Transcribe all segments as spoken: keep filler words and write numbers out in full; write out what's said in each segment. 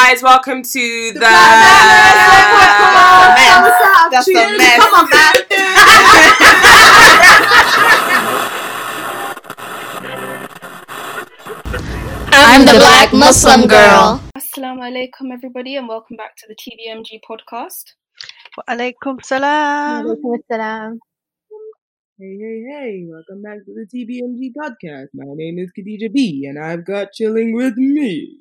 guys, welcome to the, the That's a mess. Come on, man. I'm the Black Muslim girl. Assalamu alaikum, everybody, and welcome back to the T B M G podcast. Wa alaikum salam. Wa alaikum salam. Hey, hey, hey, welcome back to the T B M G podcast. My name is Khadija B, and I've got chilling with me.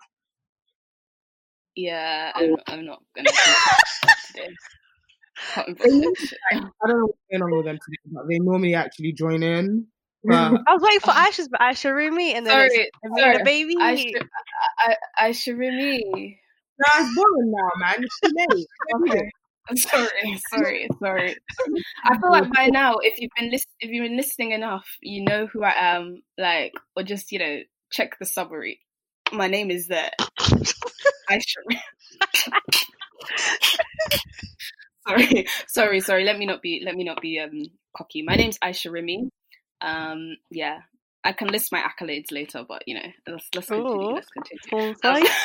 Yeah, I'm, I'm not going to today. I don't know what's going on with them today, but they normally actually join in. But... I was waiting for Aisha's, but Aisha Rumi, and then sorry, it's sorry. the baby. Aisha, I, I, Aisha Rumi. No, it's boring now, man. It's too late. Okay. I'm sorry, sorry, sorry. I feel like by now, if you've been lis- if you've been listening enough, you know who I am. Like, or just you know, check the summary. My name is there. Aisha. sorry, sorry, sorry. Let me not be. Let me not be um cocky. My name's Aisha Rumi. Um, yeah, I can list my accolades later, but you know, let's let's continue. Let's continue.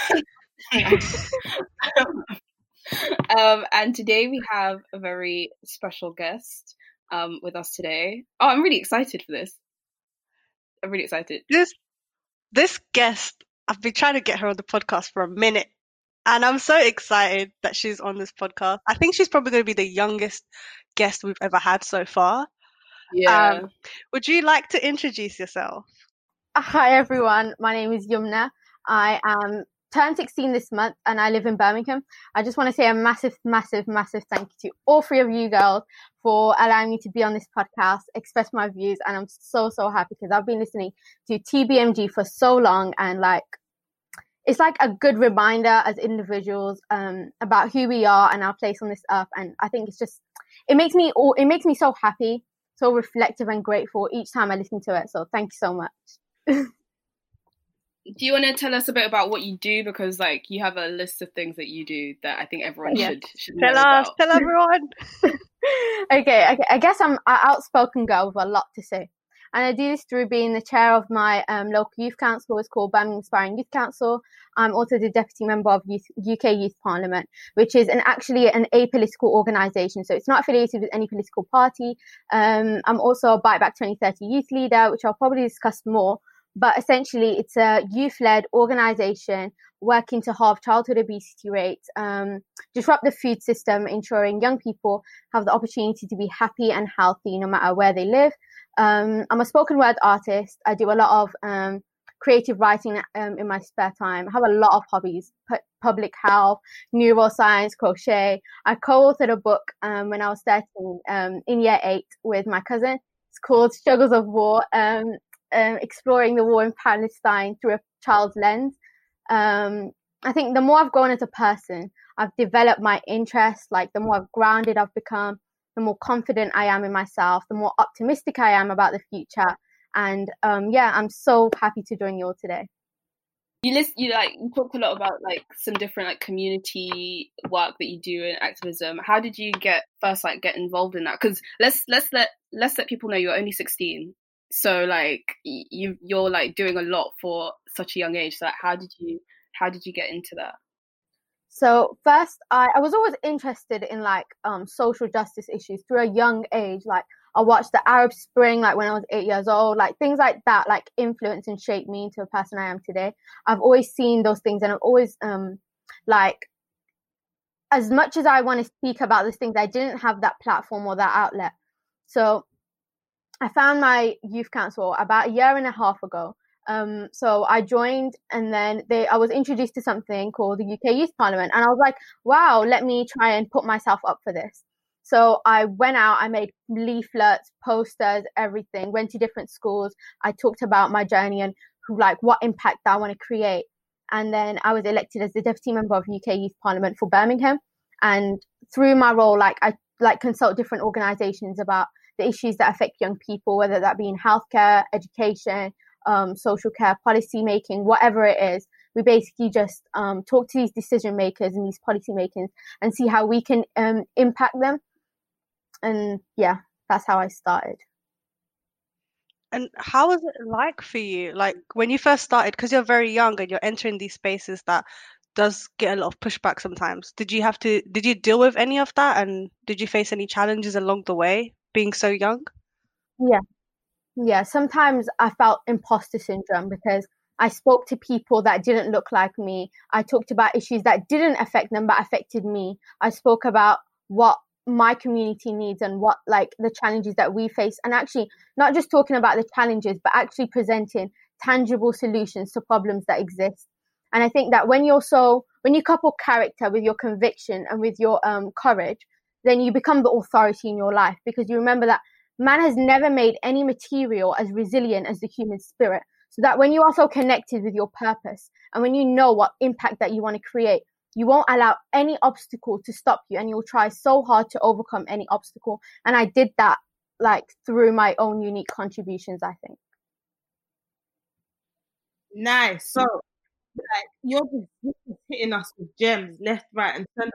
Um, um, and today we have a very special guest um with us today. Oh, I'm really excited for this. I'm really excited. This this guest, I've been trying to get her on the podcast for a minute, and I'm so excited that she's on this podcast. I think she's probably going to be the youngest guest we've ever had so far. Yeah. Um, would you like to introduce yourself? Hi everyone, my name is Yumna. I am turned sixteen this month and I live in Birmingham. I just want to say a massive, massive, massive thank you to all three of you girls for allowing me to be on this podcast, express my views, and I'm so, so happy because I've been listening to T B M G for so long, and like it's like a good reminder as individuals um, about who we are and our place on this earth. And I think it's just, it makes me all, it makes me so happy, so reflective and grateful each time I listen to it. So thank you so much. Do you want to tell us a bit about what you do? Because like you have a list of things that you do that I think everyone yeah. should, should tell know us, about. Tell everyone. okay, okay, I guess I'm an outspoken girl with a lot to say. And I do this through being the chair of my um, local youth council. It's called Birmingham Inspiring Youth Council. I'm also the deputy member of youth, U K Youth Parliament, which is an actually an apolitical organisation. So it's not affiliated with any political party. Um, I'm also a Bite Back twenty thirty youth leader, which I'll probably discuss more. But essentially, it's a youth-led organisation working to halve childhood obesity rates, um, disrupt the food system, ensuring young people have the opportunity to be happy and healthy no matter where they live. Um, I'm a spoken word artist. I do a lot of um, creative writing um, in my spare time. I have a lot of hobbies: P- public health, neuroscience, crochet. I co-authored a book um, when I was thirteen um, in year eight with my cousin. It's called Struggles of War. Um, Um, exploring the war in Palestine through a child's lens. Um, I think the more I've grown as a person, I've developed my interests. Like the more I've grounded I've become, the more confident I am in myself, the more optimistic I am about the future. And um, yeah, I'm so happy to join you all today. You list, you like, you talked a lot about like some different like community work that you do in activism. How did you get first like get involved in that? Because let's let's let let's let people know you're only sixteen. So like you you're like doing a lot for such a young age. So like, how did you how did you get into that? So first, I, I was always interested in like um social justice issues through a young age. Like I watched the Arab Spring like when I was eight years old. Like things like that like influence and shape me into the person I am today. I've always seen those things, and I've always um like as much as I want to speak about these things, I didn't have that platform or that outlet. So I found my youth council about a year and a half ago. Um, so I joined, and then they, I was introduced to something called the U K Youth Parliament, and I was like, wow, let me try and put myself up for this. So I went out, I made leaflets, posters, everything, went to different schools. I talked about my journey and who, like what impact I want to create. And then I was elected as the deputy member of U K Youth Parliament for Birmingham. And through my role, like I like consult different organisations about the issues that affect young people, whether that be in healthcare, education, um, social care, policy making, whatever it is. We basically just um, talk to these decision makers and these policy makers and see how we can um, impact them. And yeah, that's how I started. And how was it like for you? Like when you first started, because you're very young and you're entering these spaces that does get a lot of pushback sometimes. Did you have to, did you deal with any of that? And did you face any challenges along the way being so young? Yeah. Yeah. Sometimes I felt imposter syndrome because I spoke to people that didn't look like me. I talked about issues that didn't affect them, but affected me. I spoke about what my community needs and what like the challenges that we face. And actually not just talking about the challenges, but actually presenting tangible solutions to problems that exist. And I think that when you're so, when you couple character with your conviction and with your um, courage, then you become the authority in your life, because you remember that man has never made any material as resilient as the human spirit. So that when you are so connected with your purpose and when you know what impact that you want to create, you won't allow any obstacle to stop you, and you'll try so hard to overcome any obstacle. And I did that like through my own unique contributions, I think. Nice. So, like, you're just, you're just hitting us with gems left, right, and center.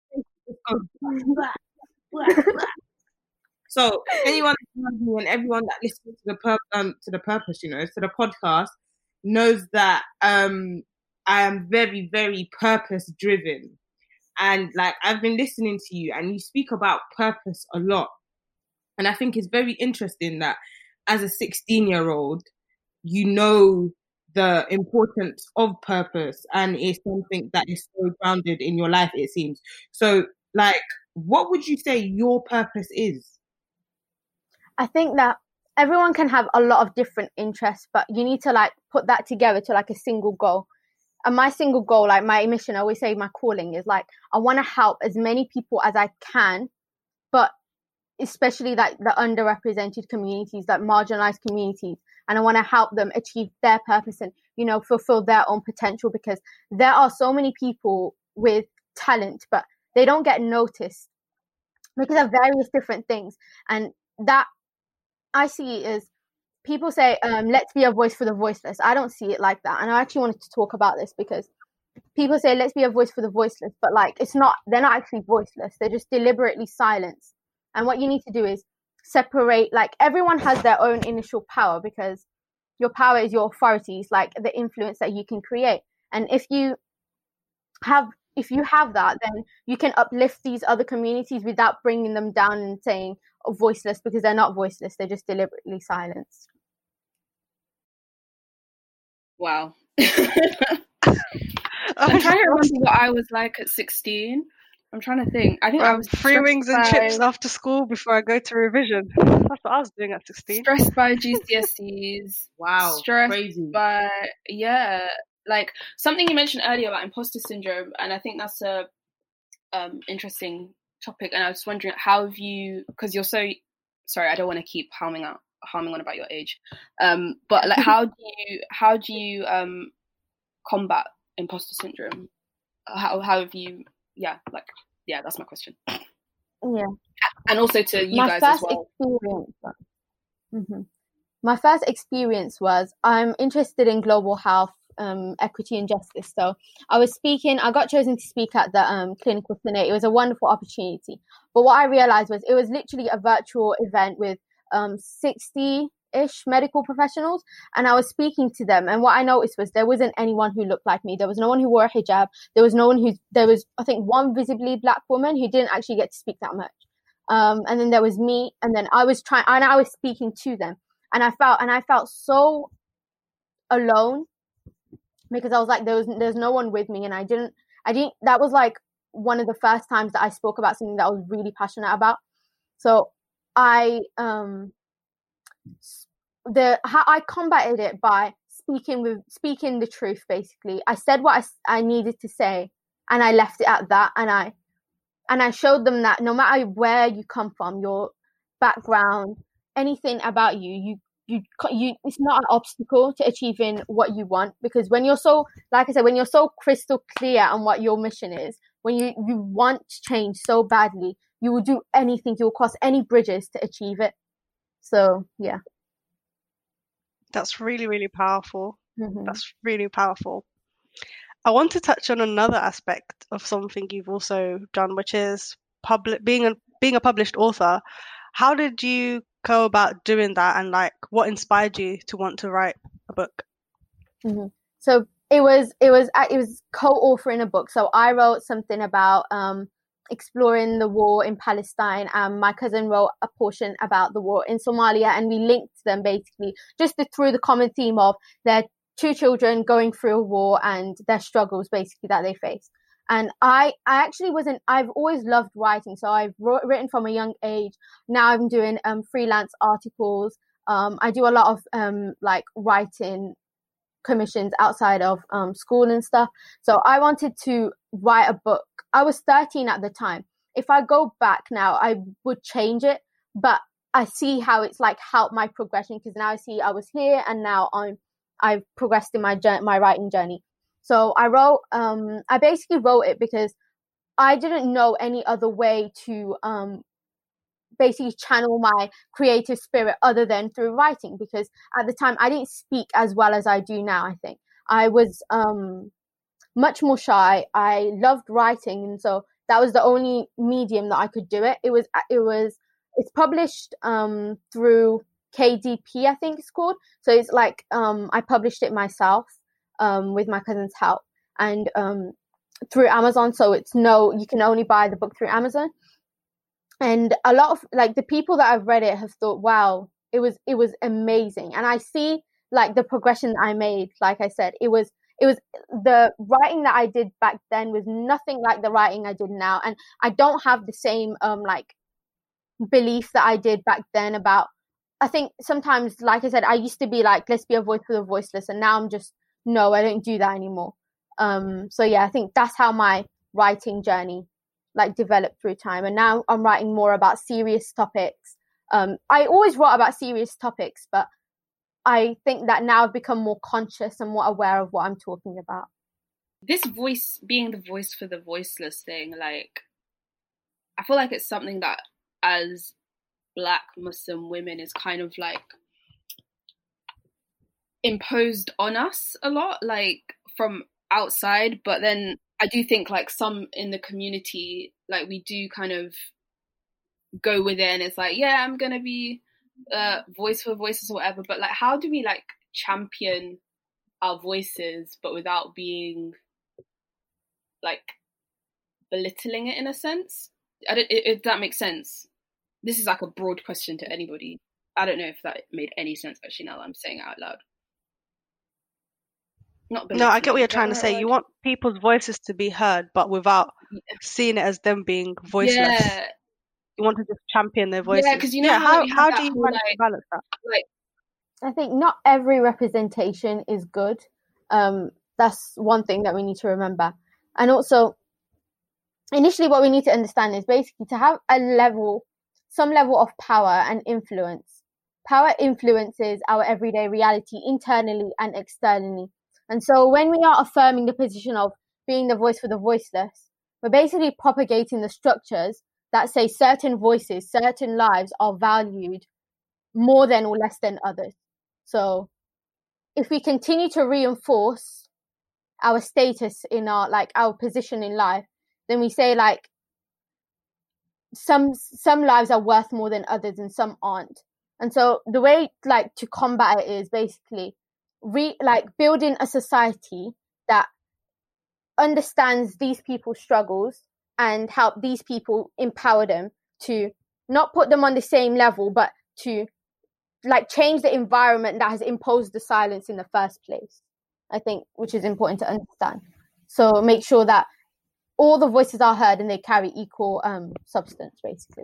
So, anyone and everyone that listens to the pur- um to the purpose, you know, to the podcast, knows that um I am very, very purpose driven, and like I've been listening to you, and you speak about purpose a lot, and I think it's very interesting that as a sixteen year old, you know the importance of purpose, and it's something that is so grounded in your life, it seems. So, like, what would you say your purpose is? I think that everyone can have a lot of different interests, but you need to like put that together to like a single goal. And my single goal, like my mission, I always say my calling is like, I want to help as many people as I can, but especially like the underrepresented communities, like marginalized communities. And I want to help them achieve their purpose and, you know, fulfill their own potential, because there are so many people with talent, but they don't get noticed because of various different things. And that I see it as people say, um, let's be a voice for the voiceless. I don't see it like that. And I actually wanted to talk about this because people say, let's be a voice for the voiceless. But like, it's not, they're not actually voiceless. They're just deliberately silenced. And what you need to do is separate, like everyone has their own initial power, because your power is your authorities, like the influence that you can create. And if you have, if you have that, then you can uplift these other communities without bringing them down and saying oh, voiceless, because they're not voiceless. They're just deliberately silenced. Wow. I'm trying to remember what I was like at sixteen. I'm trying to think. I think well, I was free wings and by... chips after school before I go to revision. That's what I was doing at sixteen. Stressed by G C S Es. Wow, stressed crazy. by yeah, like something you mentioned earlier about imposter syndrome, and I think that's a um interesting topic. And I was wondering, how have you? Because you're so sorry, I don't want to keep harming out, harming on about your age. Um, but like, how do you how do you um combat imposter syndrome? How how have you? Yeah, like, yeah, that's my question. Yeah. And also to you my guys first as well. Experience, mm-hmm. My first experience was I'm interested in global health, um, equity and justice. So I was speaking, I got chosen to speak at the um, Clinical Senate. It was a wonderful opportunity. But what I realized was it was literally a virtual event with um, sixty ish medical professionals, and I was speaking to them, and what I noticed was there wasn't anyone who looked like me. There was no one who wore a hijab. There was no one who there was I think one visibly black woman who didn't actually get to speak that much, um and then there was me, and then I was trying and I was speaking to them, and I felt and I felt so alone, because I was like there was there's no one with me, and I didn't I didn't that was like one of the first times that I spoke about something that I was really passionate about. So I um the how I combated it by speaking with speaking the truth. Basically, I said what I, I needed to say, and I left it at that. And I and I showed them that no matter where you come from, your background, anything about you, you you you it's not an obstacle to achieving what you want. Because when you're so, like I said, when you're so crystal clear on what your mission is, when you you want change so badly, you will do anything. You will cross any bridges to achieve it. So yeah. That's really, really powerful. Mm-hmm. That's really powerful. I want to touch on another aspect of something you've also done, which is public being a being a published author. How did you go about doing that, and like what inspired you to want to write a book? Mm-hmm. So it was it was it was co-authoring a book. So I wrote something about um, exploring the war in Palestine, and my cousin wrote a portion about the war in Somalia, and we linked them basically just through the common theme of their two children going through a war and their struggles basically that they face. And I, I actually wasn't, I've always loved writing. So I've wrote, written from a young age. Now I'm doing um, freelance articles. Um, I do a lot of um, like writing commissions outside of um, school and stuff. So I wanted to write a book. I was thirteen at the time. If I go back now, I would change it. But I see how it's like helped my progression, because now I see I was here and now I'm, I've progressed in my my writing journey. So I wrote, um, I basically wrote it because I didn't know any other way to um, basically channel my creative spirit other than through writing, because at the time I didn't speak as well as I do now. I think I was um, much more shy. I loved writing, and so that was the only medium that I could do it. It was, it was, it's published um, through K D P, I think it's called. So it's like um, I published it myself. Um, with my cousin's help, and um, through Amazon. So it's no, you can only buy the book through Amazon. And a lot of like the people that have read it have thought, wow, it was it was amazing. And I see like the progression that I made. Like I said, it was it was the writing that I did back then was nothing like the writing I did now. And I don't have the same um like belief that I did back then about. I think sometimes, like I said, I used to be like, let's be a voice for the voiceless, and now I'm just. No, I don't do that anymore. Um, so yeah, I think that's how my writing journey like developed through time. And now I'm writing more about serious topics. Um, I always wrote about serious topics, but I think that now I've become more conscious and more aware of what I'm talking about. This voice, being the voice for the voiceless thing, like, I feel like it's something that as Black Muslim women is kind of like imposed on us a lot, like from outside. But then I do think like some in the community, like we do kind of go with it, and it's like, yeah, I'm gonna be uh voice for voices or whatever. But like, how do we like champion our voices but without being like belittling it in a sense? I don't, if that makes sense. This is like a broad question to anybody. I don't know if that made any sense actually now that I'm saying it out loud. Not no, I get what you're trying to say. You want people's voices to be heard, but without yeah. seeing it as them being voiceless. Yeah. You want to just champion their voices. Yeah, because you know yeah, how, how, how do you whole, manage like, to balance that? Like, I think not every representation is good. Um, that's one thing that we need to remember. And also, initially what we need to understand is basically to have a level, some level of power and influence. Power influences our everyday reality internally and externally. And so when we are affirming the position of being the voice for the voiceless, we're basically propagating the structures that say certain voices, certain lives are valued more than or less than others. So if we continue to reinforce our status in our, like our position in life, then we say like some, some lives are worth more than others and some aren't. And so the way like to combat it is basically re like building a society that understands these people's struggles and help these people, empower them to not put them on the same level, but to like change the environment that has imposed the silence in the first place. I think, which is important to understand. So make sure that all the voices are heard and they carry equal um, substance, basically.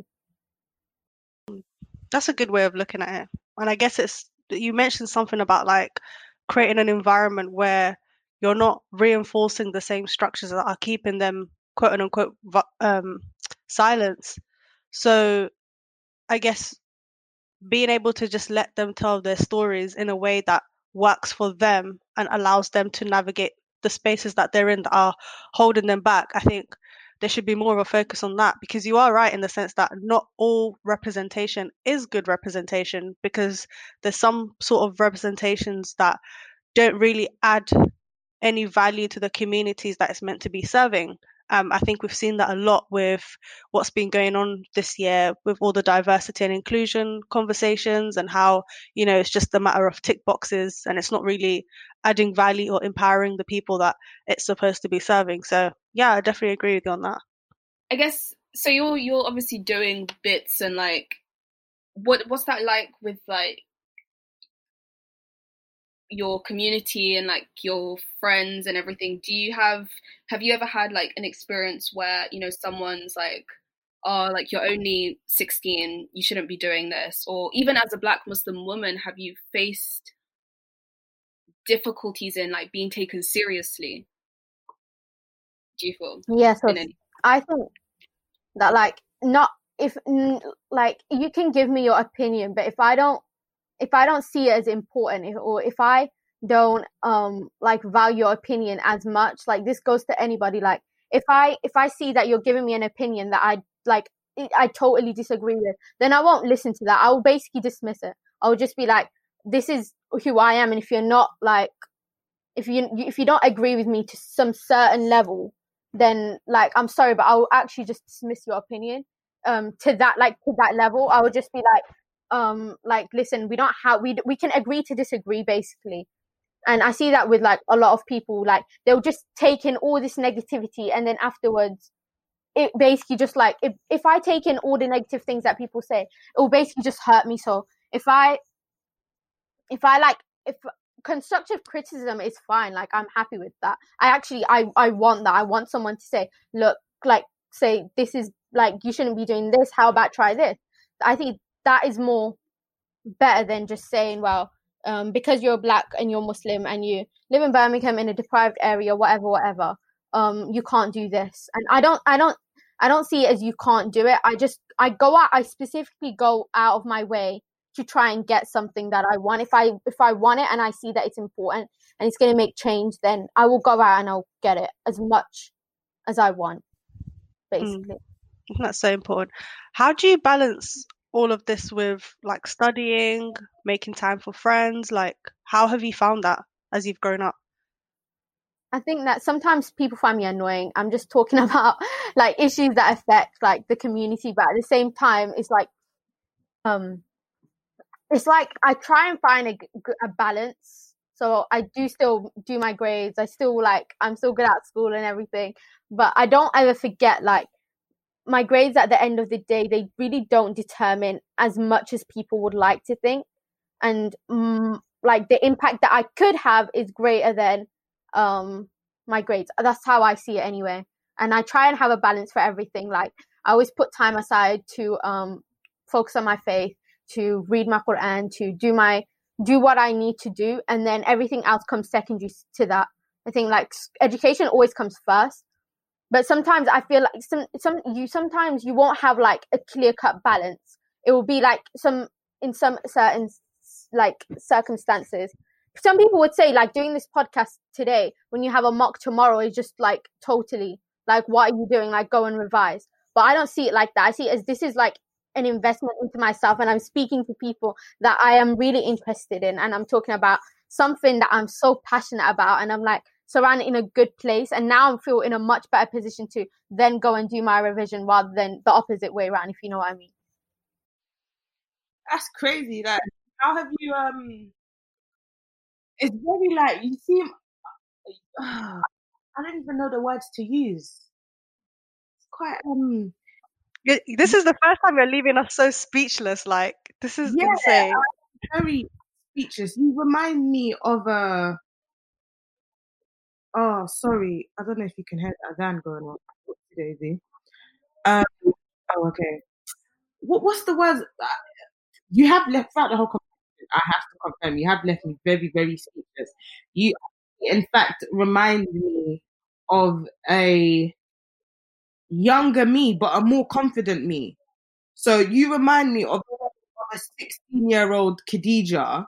That's a good way of looking at it. And I guess it's, you mentioned something about like creating an environment where you're not reinforcing the same structures that are keeping them quote unquote um, silence. So I guess being able to just let them tell their stories in a way that works for them and allows them to navigate the spaces that they're in that are holding them back. I think there should be more of a focus on that, because you are right in the sense that not all representation is good representation, because there's some sort of representations that don't really add any value to the communities that it's meant to be serving. Um, I think we've seen that a lot with what's been going on this year with all the diversity and inclusion conversations, and how, you know, it's just a matter of tick boxes and it's not really adding value or empowering the people that it's supposed to be serving. So yeah, I definitely agree with you on that. I guess so. You're you're obviously doing bits, and like, what what's that like with like your community and like your friends and everything? Do you have have you ever had like an experience where, you know, someone's like, oh, like, you're only sixteen, you shouldn't be doing this? Or even as a Black Muslim woman, have you faced difficulties in like being taken seriously? Do you feel? Yeah, so in any- I think that like not if n- like you can give me your opinion, but if I don't if I don't see it as important, if, or if I don't um like value your opinion as much, like this goes to anybody. Like if I if I see that you're giving me an opinion that I like I totally disagree with, then I won't listen to that. I will basically dismiss it. I will just be like, this is who I am, and if you're not like if you if you don't agree with me to some certain level, then like I'm sorry, but I will actually just dismiss your opinion um to that like to that level. I would just be like, um like listen, we don't have we we can agree to disagree, basically. And I see that with like a lot of people, like they'll just take in all this negativity, and then afterwards it basically just like if, if I take in all the negative things that people say, it will basically just hurt me. So if I if I like if constructive criticism is fine, like I'm happy with that. I actually I I want that. I want someone to say, look, like say this is like you shouldn't be doing this. How about try this? I think that is more better than just saying, well, um, because you're Black and you're Muslim and you live in Birmingham in a deprived area, whatever, whatever, um, you can't do this. And I don't, I don't, I don't see it as you can't do it. I just, I go out, I specifically go out of my way to try and get something that I want. If I, if I want it and I see that it's important and it's going to make change, then I will go out and I'll get it as much as I want, basically. Mm, that's so important. How do you balance all of this with like studying, making time for friends? Like, how have you found that as you've grown up? I think that sometimes people find me annoying. I'm just talking about like issues that affect like the community, but at the same time, it's like, um, it's like I try and find a, a balance. So I do still do my grades. I still like I'm still good at school and everything, but I don't ever forget like my grades at the end of the day. They really don't determine as much as people would like to think, and um, like the impact that I could have is greater than um my grades. That's how I see it anyway. And I try and have a balance for everything. Like I always put time aside to um focus on my faith, to read my Quran, to do my do what I need to do, and then everything else comes secondary to that. I think like education always comes first, but sometimes I feel like some some you sometimes you won't have like a clear cut balance. It will be like some in some certain like circumstances. Some people would say like doing this podcast today when you have a mock tomorrow is just like totally like, what are you doing? Like go and revise. But I don't see it like that. I see it as this is like an investment into myself, and I'm speaking to people that I am really interested in, and I'm talking about something that I'm so passionate about, and I'm like surrounded in a good place, and now I feel in a much better position to then go and do my revision rather than the opposite way around, if you know what I mean. That's crazy. Like, how have you um it's very like you seem uh, I don't even know the words to use. It's quite um This is the first time you're leaving us so speechless. Like, this is yeah, insane. I'm very speechless. You remind me of a oh sorry, I don't know if you can hear that van going on today, Daisy. Um oh okay. What what's the words? You have left throughout the whole conversation. I have to confirm, you have left me very, very speechless. You, in fact, remind me of a younger me, but a more confident me. So you remind me of a sixteen-year-old Khadija,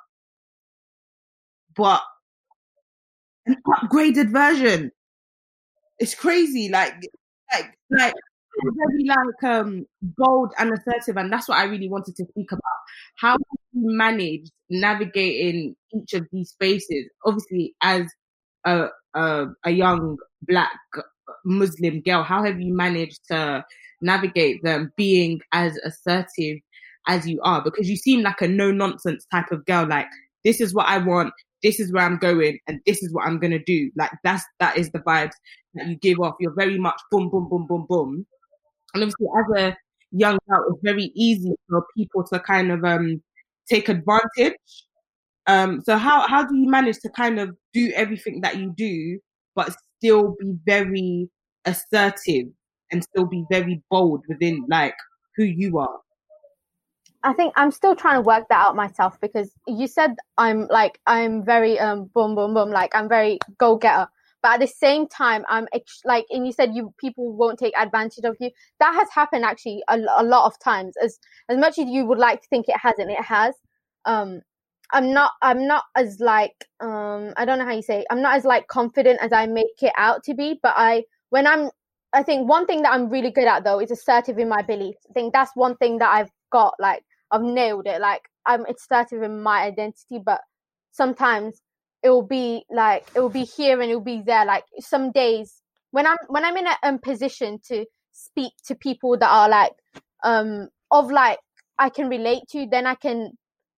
but an upgraded version. It's crazy, like, like, like. Very like um bold and assertive, and that's what I really wanted to speak about. How have you managed navigating each of these spaces? Obviously, as a a, a young Black Muslim girl? How have you managed to navigate them being as assertive as you are? Because you seem like a no nonsense type of girl. Like, this is what I want, this is where I'm going, and this is what I'm gonna do. Like, that's that is the vibes that you give off. You're very much boom, boom, boom, boom, boom. And obviously, as a young girl, it's very easy for people to kind of um take advantage. Um, so how how do you manage to kind of do everything that you do, but still be very assertive and still be very bold within like who you are? I think I'm still trying to work that out myself, because you said I'm like, I'm very um boom boom boom, like I'm very go getter, but at the same time I'm ex- like, and you said you people won't take advantage of you. That has happened actually a, a lot of times. As as much as you would like to think it hasn't, it has. Um, I'm not I'm not as like um I don't know how you say it. I'm not as like confident as I make it out to be, but I when I'm I think one thing that I'm really good at though is assertive in my beliefs. I think that's one thing that I've got, like I've nailed it. Like I'm assertive in my identity, but sometimes it will be like it will be here and it will be there. Like some days when I'm when I'm in a um, position to speak to people that are like um of like I can relate to, then I can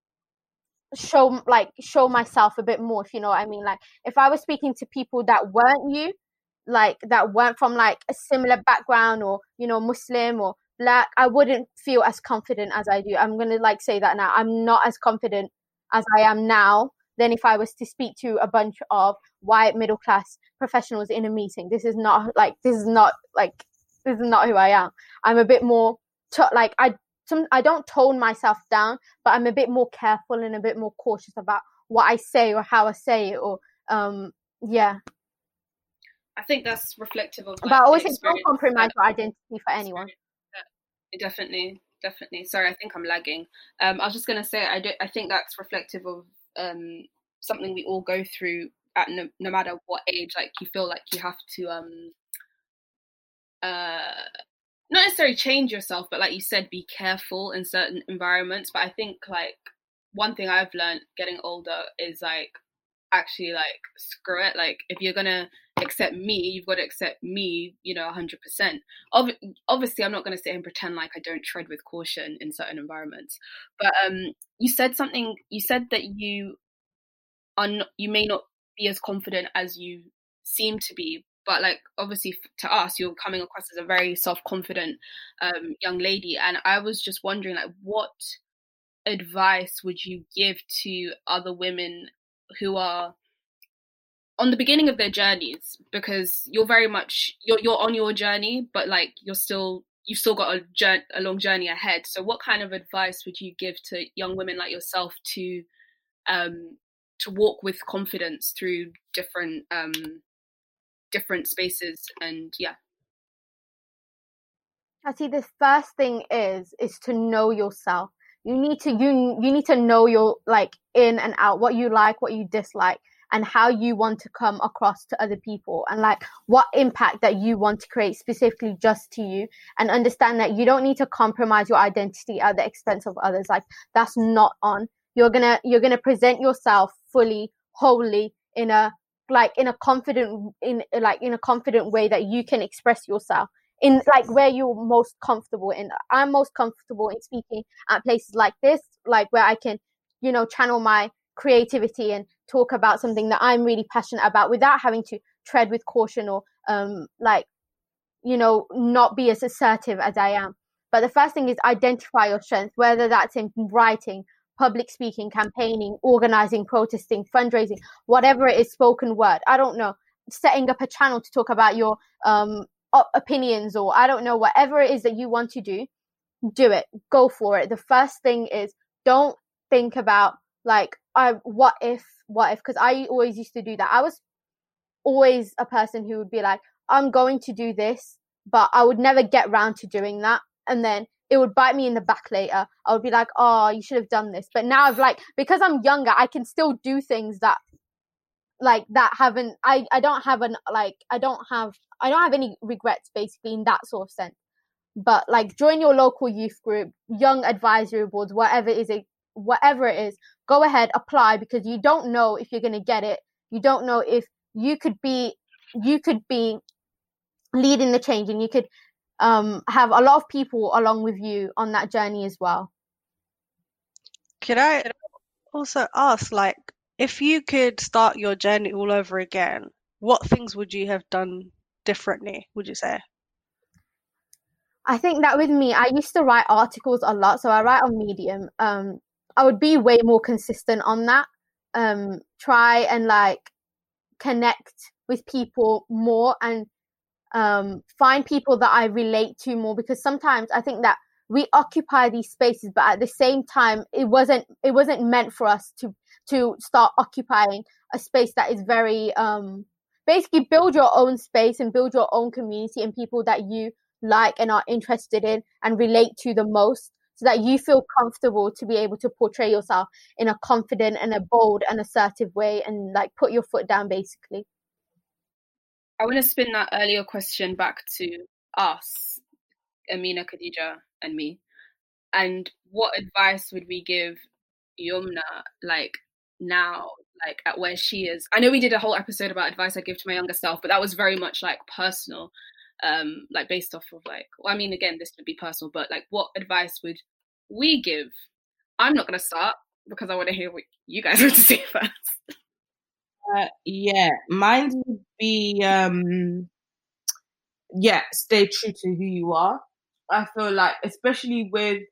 show like show myself a bit more, if you know what I mean. Like if I was speaking to people that weren't you, like that weren't from like a similar background, or you know Muslim or black, I wouldn't feel as confident as I do. I'm gonna like say that now. I'm not as confident as I am now than if I was to speak to a bunch of white middle class professionals in a meeting. This is not like this is not like this is not who I am. I'm a bit more t- like I some I don't tone myself down, but I'm a bit more careful and a bit more cautious about what I say or how I say it, or um yeah. I think that's reflective of. Like, but I always think don't compromise your identity for anyone. Definitely, definitely. Sorry, I think I'm lagging. Um, I was just gonna say, I do, I think that's reflective of um something we all go through at no, no matter what age. Like you feel like you have to um uh not necessarily change yourself, but like you said, be careful in certain environments. But I think like one thing I've learned getting older is like actually like screw it. Like if you're gonna accept me, you've got to accept me, you know, one hundred percent. Ob- obviously, I'm not going to sit and pretend like I don't tread with caution in certain environments. But um, you said something. You said that you are not, you may not be as confident as you seem to be. But like obviously to us, you're coming across as a very self-confident um, young lady, and I was just wondering, like, what advice would you give to other women who are on the beginning of their journeys? Because you're very much you're you're on your journey, but like you're still you've still got a journey, a long journey ahead. So what kind of advice would you give to young women like yourself to um to walk with confidence through different um different spaces? And yeah, I see the first thing is is to know yourself. You need to you you need to know your like in and out, what you like, what you dislike, and how you want to come across to other people, and like what impact that you want to create specifically just to you, and understand that you don't need to compromise your identity at the expense of others. Like that's not on. You're gonna you're gonna present yourself fully, wholly, in a like in a confident in like in a confident way that you can express yourself in like where you're most comfortable in. I'm most comfortable in speaking at places like this, like where I can, you know, channel my creativity and talk about something that I'm really passionate about without having to tread with caution or um like, you know, not be as assertive as I am. But the first thing is identify your strengths, whether that's in writing, public speaking, campaigning, organizing, protesting, fundraising, whatever it is, spoken word. I don't know, setting up a channel to talk about your um opinions, or I don't know, whatever it is that you want to do, do it. Go for it. The first thing is don't think about like I what if what if because I always used to do that. I was always a person who would be like, I'm going to do this, but I would never get round to doing that, and then it would bite me in the back later. I would be like, oh, you should have done this. But now I've like, because I'm younger, I can still do things that like that haven't I I don't have an like I don't have I don't have any regrets basically in that sort of sense. But like join your local youth group, young advisory boards, whatever it is, whatever it is, go ahead, apply, because you don't know if you're going to get it. You don't know if you could be you could be leading the change, and you could um, have a lot of people along with you on that journey as well. Could I also ask, like, if you could start your journey all over again, what things would you have done differently, would you say? I think that with me, I used to write articles a lot. So I write on Medium. Um, I would be way more consistent on that. Um, try and like connect with people more and um, find people that I relate to more, because sometimes I think that we occupy these spaces, but at the same time, it wasn't it wasn't meant for us to to start occupying a space that is very um, basically build your own space and build your own community and people that you like and are interested in and relate to the most, so that you feel comfortable to be able to portray yourself in a confident and a bold and assertive way and like put your foot down basically. I want to spin that earlier question back to us, Amina, Khadija, and me. And what advice would we give Yumna, like now, like at where she is? I know we did a whole episode about advice I give to my younger self, but that was very much like personal, um, like based off of like, well, I mean, again, this would be personal, but like, what advice would we give? I'm not going to start because I want to hear what you guys have to say first. Uh, yeah, mine would be, um, yeah, stay true to who you are. I feel like, especially with,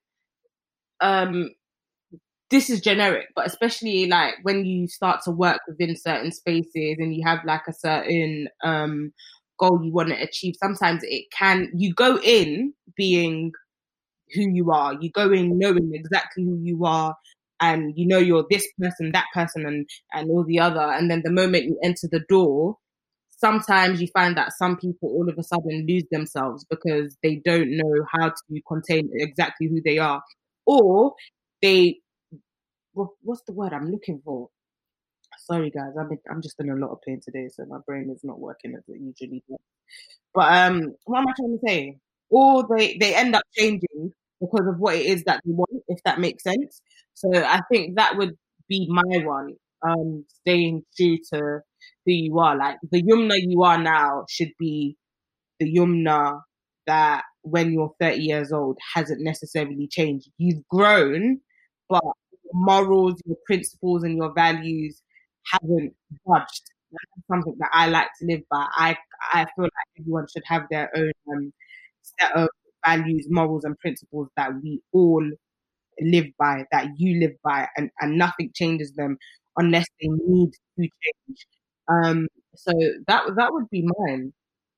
um, this is generic, but especially like when you start to work within certain spaces and you have like a certain um, goal you want to achieve, sometimes it can, you go in being who you are. You go in knowing exactly who you are, and you know you're this person, that person, and, and all the other. And then the moment you enter the door, sometimes you find that some people all of a sudden lose themselves because they don't know how to contain exactly who they are. Or they, what's the word I'm looking for? Sorry guys, I'm I'm just in a lot of pain today, so my brain is not working as it usually does. But um, what am I trying to say? Or they they end up changing because of what it is that they want, if that makes sense. So I think that would be my one. Um, staying true to who you are. Like the Yumna you are now should be the Yumna that when you're thirty years old hasn't necessarily changed. You've grown, but your morals, your principles, and your values haven't budged. That's something that I like to live by. I I feel like everyone should have their own um, set of values, morals, and principles that we all live by, that you live by, and, and nothing changes them unless they need to change. Um, so that that would be mine.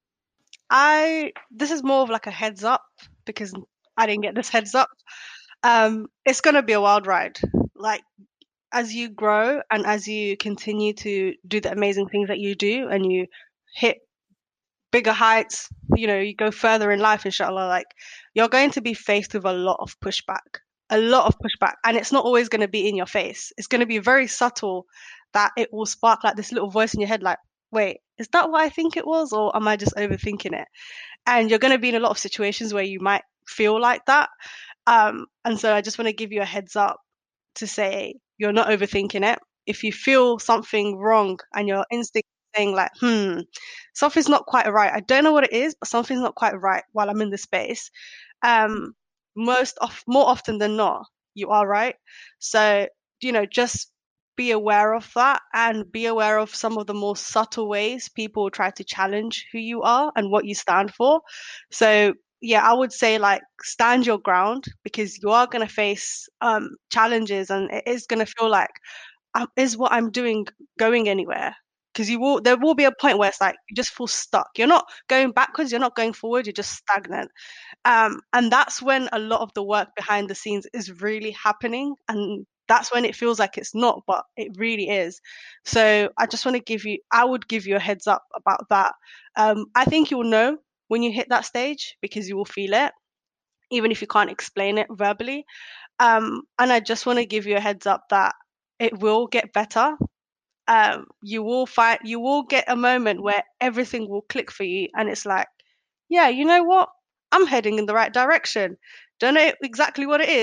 I this is more of like a heads up because I didn't get this heads up. Um, it's gonna be a wild ride. Like as you grow and as you continue to do the amazing things that you do and you hit bigger heights, you know, you go further in life, inshallah, like you're going to be faced with a lot of pushback, a lot of pushback. And it's not always going to be in your face. It's going to be very subtle that it will spark like this little voice in your head, like, wait, is that what I think it was? Or am I just overthinking it? And you're going to be in a lot of situations where you might feel like that. Um, and so I just want to give you a heads up to say you're not overthinking it. If you feel something wrong and your instinct is saying like, hmm, something's not quite right. I don't know what it is, but something's not quite right while I'm in this space. Um, most of, more often than not, you are right. So, you know, just be aware of that and be aware of some of the more subtle ways people try to challenge who you are and what you stand for. So yeah, I would say like stand your ground because you are going to face um, challenges and it is going to feel like, um, is what I'm doing going anywhere? Because you will, there will be a point where it's like you just feel stuck. You're not going backwards, you're not going forward, you're just stagnant. Um, and that's when a lot of the work behind the scenes is really happening. And that's when it feels like it's not, but it really is. So I just want to give you, I would give you a heads up about that. Um, I think you'll know when you hit that stage because you will feel it, even if you can't explain it verbally. Um, and I just want to give you a heads up that it will get better. Um, you will find, you will get a moment where everything will click for you. And it's like, yeah, you know what? I'm heading in the right direction. Don't know exactly what it is,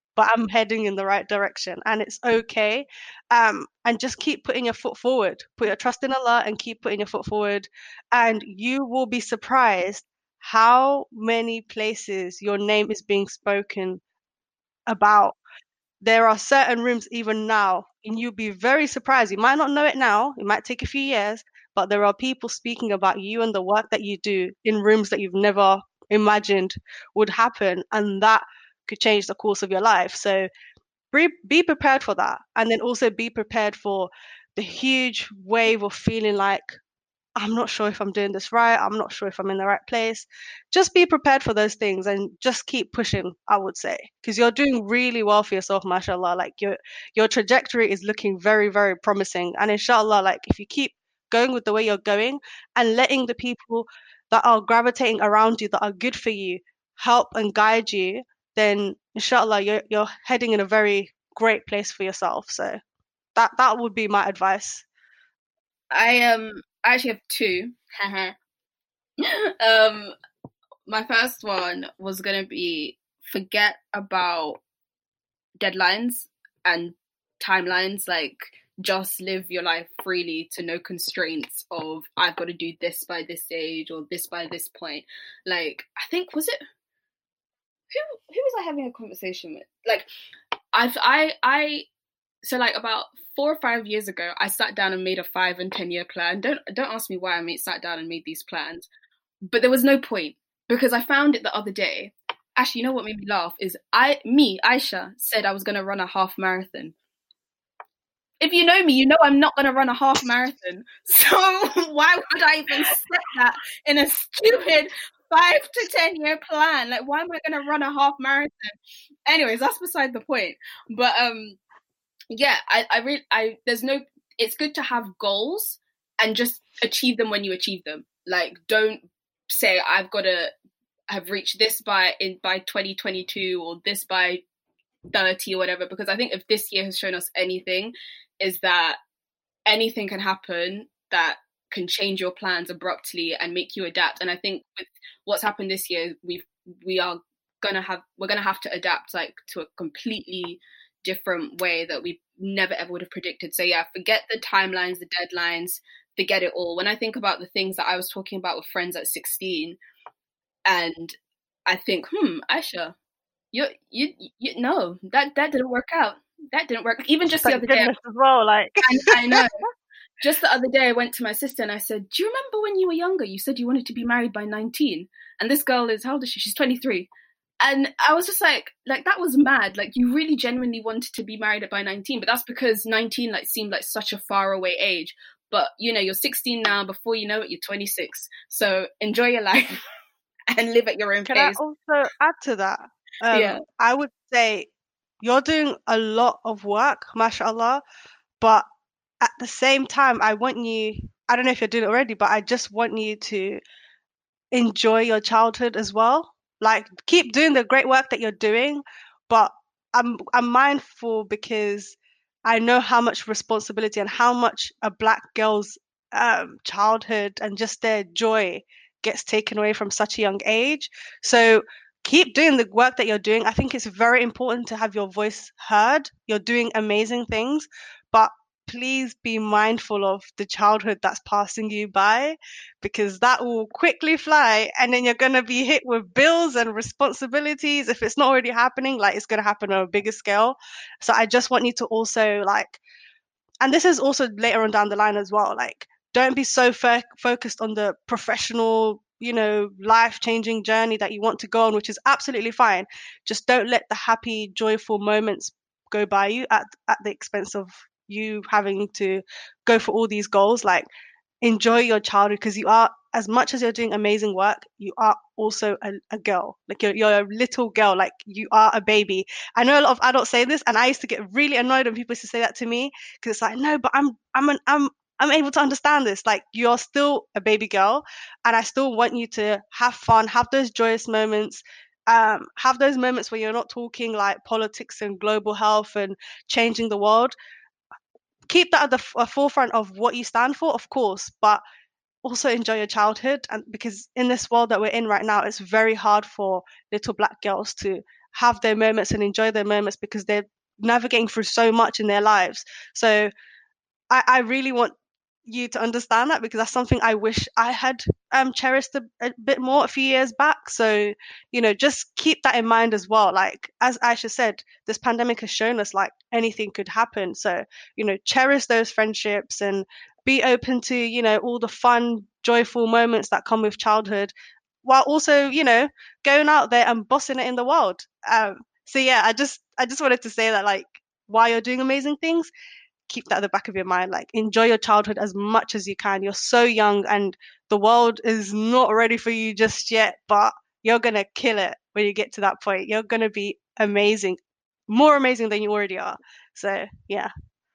but I'm heading in the right direction, and it's okay. Um, and just keep putting your foot forward. Put your trust in Allah and keep putting your foot forward, and you will be surprised how many places your name is being spoken about. There are certain rooms even now, and you'll be very surprised. You might not know it now, it might take a few years, but there are people speaking about you and the work that you do in rooms that you've never imagined would happen, and that could change the course of your life. So be, be prepared for that, and then also be prepared for the huge wave of feeling like, I'm not sure if I'm doing this right. I'm not sure if I'm in the right place. Just be prepared for those things and just keep pushing, I would say, because you're doing really well for yourself, mashallah. Like your your trajectory is looking very, very promising. And inshallah, like if you keep going with the way you're going and letting the people that are gravitating around you that are good for you help and guide you, then inshallah you're you're heading in a very great place for yourself. So that that would be my advice. I um I actually have two. um, my first one was gonna be forget about deadlines and timelines. Like, just live your life freely to no constraints of I've got to do this by this age or this by this point. Like, I think was it who who was I having a conversation with? Like, I've I I so like about four or five years ago, I sat down and made a five and ten year plan. Don't don't ask me why I made sat down and made these plans, but there was no point because I found it the other day. Actually, you know what made me laugh is I me Aisha said I was gonna run a half marathon. If you know me, you know I'm not gonna run a half marathon. So why would I even set that in a stupid five to ten year plan? Like, why am I gonna run a half marathon? Anyways, that's beside the point. But um. Yeah, I, I really, I, there's no, it's good to have goals and just achieve them when you achieve them. Like, don't say I've got to have reached this by, in, by twenty twenty-two or this by thirty or whatever, because I think if this year has shown us anything, is that anything can happen that can change your plans abruptly and make you adapt. And I think with what's happened this year, we've, we are gonna have, we're gonna have to adapt like to a completely different way that we never ever would have predicted. So yeah, forget the timelines, the deadlines, forget it all. When I think about the things that I was talking about with friends at sixteen, and I think, hmm, Aisha, you you you no, that that didn't work out. That didn't work. Even just the other day, as well, like I, I know. Just the other day, I went to my sister and I said, "Do you remember when you were younger? You said you wanted to be married by nineteen, and this girl is how old is she? She's twenty-three." And I was just like, like, that was mad. Like, you really genuinely wanted to be married by nineteen, but that's because nineteen, like, seemed like such a far away age. But, you know, you're sixteen now. Before you know it, you're twenty-six. So enjoy your life and live at your own Can pace. I also add to that? Um, Yeah. I would say you're doing a lot of work, mashallah, but at the same time, I want you, I don't know if you're doing it already, but I just want you to enjoy your childhood as well. Like, keep doing the great work that you're doing, but I'm I'm mindful because I know how much responsibility and how much a black girl's um, childhood and just their joy gets taken away from such a young age. So keep doing the work that you're doing. I think it's very important to have your voice heard. You're doing amazing things, but please be mindful of the childhood that's passing you by, because that will quickly fly, and then you're going to be hit with bills and responsibilities. If it's not already happening, like, it's going to happen on a bigger scale. So I just want you to also, like, and this is also later on down the line as well, like, don't be so fo- focused on the professional, you know, life-changing journey that you want to go on, which is absolutely fine. Just don't let the happy, joyful moments go by you at at the expense of you having to go for all these goals. Like, enjoy your childhood, because you are, as much as you're doing amazing work, you are also a, a girl. Like, you're, you're a little girl, like, you are a baby. I know a lot of adults say this, and I used to get really annoyed when people used to say that to me, because it's like, no, but I'm I'm an I'm I'm able to understand this. Like, you're still a baby girl, and I still want you to have fun, have those joyous moments, um, have those moments where you're not talking like politics and global health and changing the world. Keep that at the f- uh, forefront of what you stand for, of course, but also enjoy your childhood. And because in this world that we're in right now, it's very hard for little black girls to have their moments and enjoy their moments because they're navigating through so much in their lives. So I, I really want you to understand that, because that's something I wish I had um cherished a, a bit more a few years back. So, you know, just keep that in mind as well. Like, as Aisha said, this pandemic has shown us like anything could happen. So, you know, cherish those friendships and be open to, you know, all the fun, joyful moments that come with childhood, while also, you know, going out there and bossing it in the world. Um, so yeah, I just I just wanted to say that, like, while you're doing amazing things, keep that at the back of your mind. Like, enjoy your childhood as much as you can. You're so young and the world is not ready for you just yet, but you're going to kill it when you get to that point. You're going to be amazing, more amazing than you already are. So, yeah.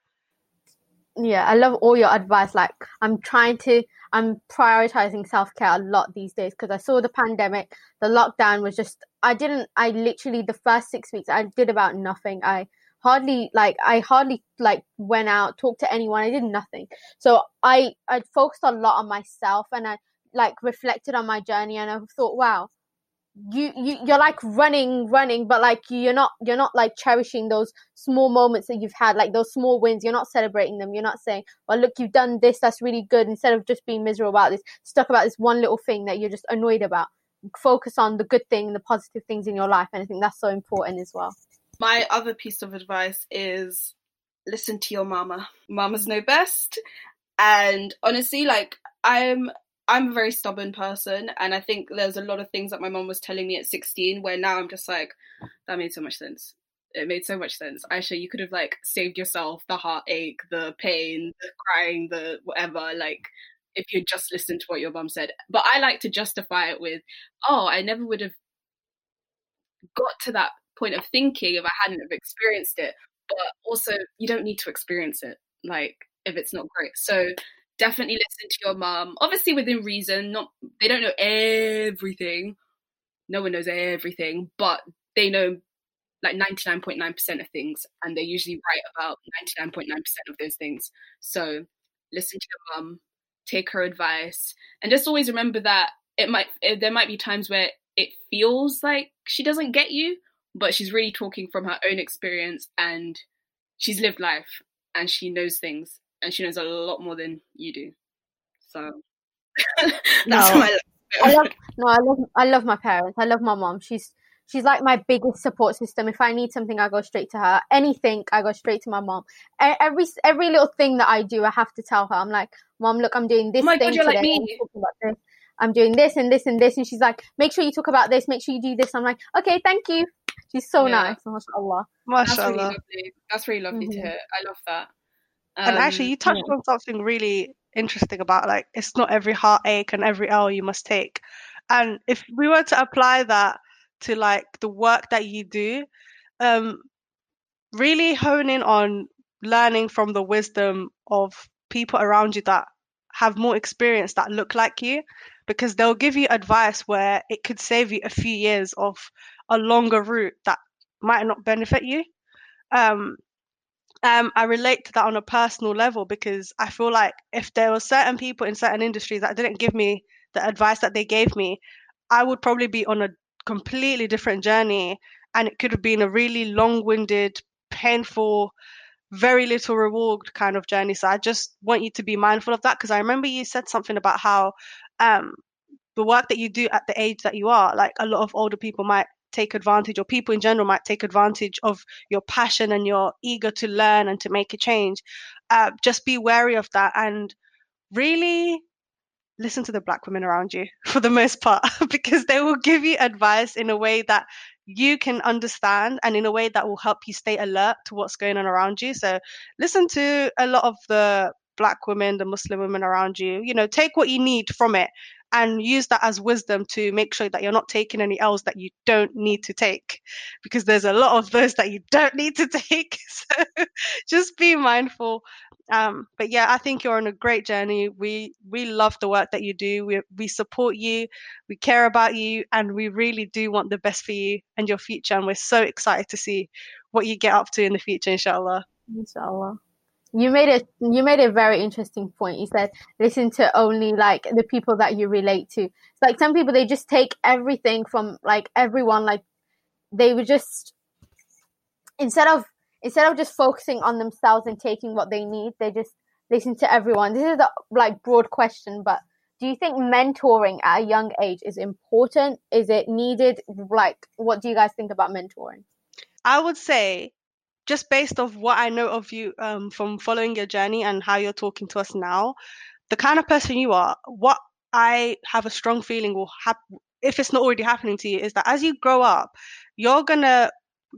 Yeah, I love all your advice. Like, I'm trying to, I'm prioritizing self-care a lot these days because I saw the pandemic, the lockdown was just, I didn't, I literally, the first six weeks, I did about nothing. I hardly, like, I hardly, like, went out, talked to anyone. I did nothing. So I, I focused a lot on myself, and I, like, reflected on my journey, and I thought, wow, you, you you're like running running but like you're not you're not like cherishing those small moments that you've had, like those small wins. You're not celebrating them. You're not saying, well, look, you've done this, that's really good, instead of just being miserable about this, stuck about this one little thing that you're just annoyed about. Focus on the good thing, the positive things in your life, and I think that's so important as well. My other piece of advice is listen to your mama. Mamas know best. And honestly, like, I'm I'm a very stubborn person, and I think there's a lot of things that my mom was telling me at sixteen where now I'm just like, that made so much sense. It made so much sense. Aisha, you could have, like, saved yourself the heartache, the pain, the crying, the whatever, like, if you just listened to what your mom said. But I like to justify it with, oh, I never would have got to that point of thinking if I hadn't have experienced it. But also, you don't need to experience it, like, if it's not great. So definitely listen to your mom, obviously within reason. Not, they don't know everything. No one knows everything, but they know like ninety-nine point nine percent of things, and they're usually right about ninety-nine point nine percent of those things. So listen to your mom, take her advice, and just always remember that it might there might be times where it feels like she doesn't get you, but she's really talking from her own experience, and she's lived life, and she knows things, and she knows a lot more than you do. So that's no, my life. I love no, I love I love my parents. I love my mom. She's she's like my biggest support system. If I need something, I go straight to her. Anything, I go straight to my mom. Every every little thing that I do, I have to tell her. I'm like, Mom, look, I'm doing this oh my thing God, you're today. Like me. I'm, about this. I'm doing this and this and this, and she's like, make sure you talk about this. Make sure you do this. I'm like, okay, thank you. She's so Yeah. nice. MashaAllah. Mashallah. That's really lovely. That's really lovely Mm-hmm. to hear. I love that. Um, And actually, you touched yeah. on something really interesting about, like, it's not every heartache and every L you must take. And if we were to apply that to, like, the work that you do, um, really hone in on learning from the wisdom of people around you that have more experience, that look like you, because they'll give you advice where it could save you a few years of a longer route that might not benefit you. Um, Um, I relate to that on a personal level, because I feel like if there were certain people in certain industries that didn't give me the advice that they gave me, I would probably be on a completely different journey, and it could have been a really long-winded, painful, very little reward kind of journey. So I just want you to be mindful of that, because I remember you said something about how um, the work that you do at the age that you are, like, a lot of older people might take advantage, or people in general might take advantage of your passion and you're eager to learn and to make a change. Uh, just be wary of that, and really listen to the Black women around you for the most part, because they will give you advice in a way that you can understand, and in a way that will help you stay alert to what's going on around you. So listen to a lot of the Black women, the Muslim women around you. You know, take what you need from it and use that as wisdom to make sure that you're not taking any L's that you don't need to take, because there's a lot of those that you don't need to take. So just be mindful. Um, but yeah, I think you're on a great journey. We we love the work that you do. We we support you. We care about you, and we really do want the best for you and your future. And we're so excited to see what you get up to in the future, inshallah. Inshallah. You made it. You made a very interesting point. You said listen to only like the people that you relate to. It's like some people, they just take everything from like everyone. Like they were just, instead of instead of just focusing on themselves and taking what they need, they just listen to everyone. This is a like broad question, but do you think mentoring at a young age is important? Is it needed? Like, what do you guys think about mentoring? I would say, just based off what I know of you um, from following your journey and how you're talking to us now, the kind of person you are, what I have a strong feeling will happen, if it's not already happening to you, is that as you grow up, you're going to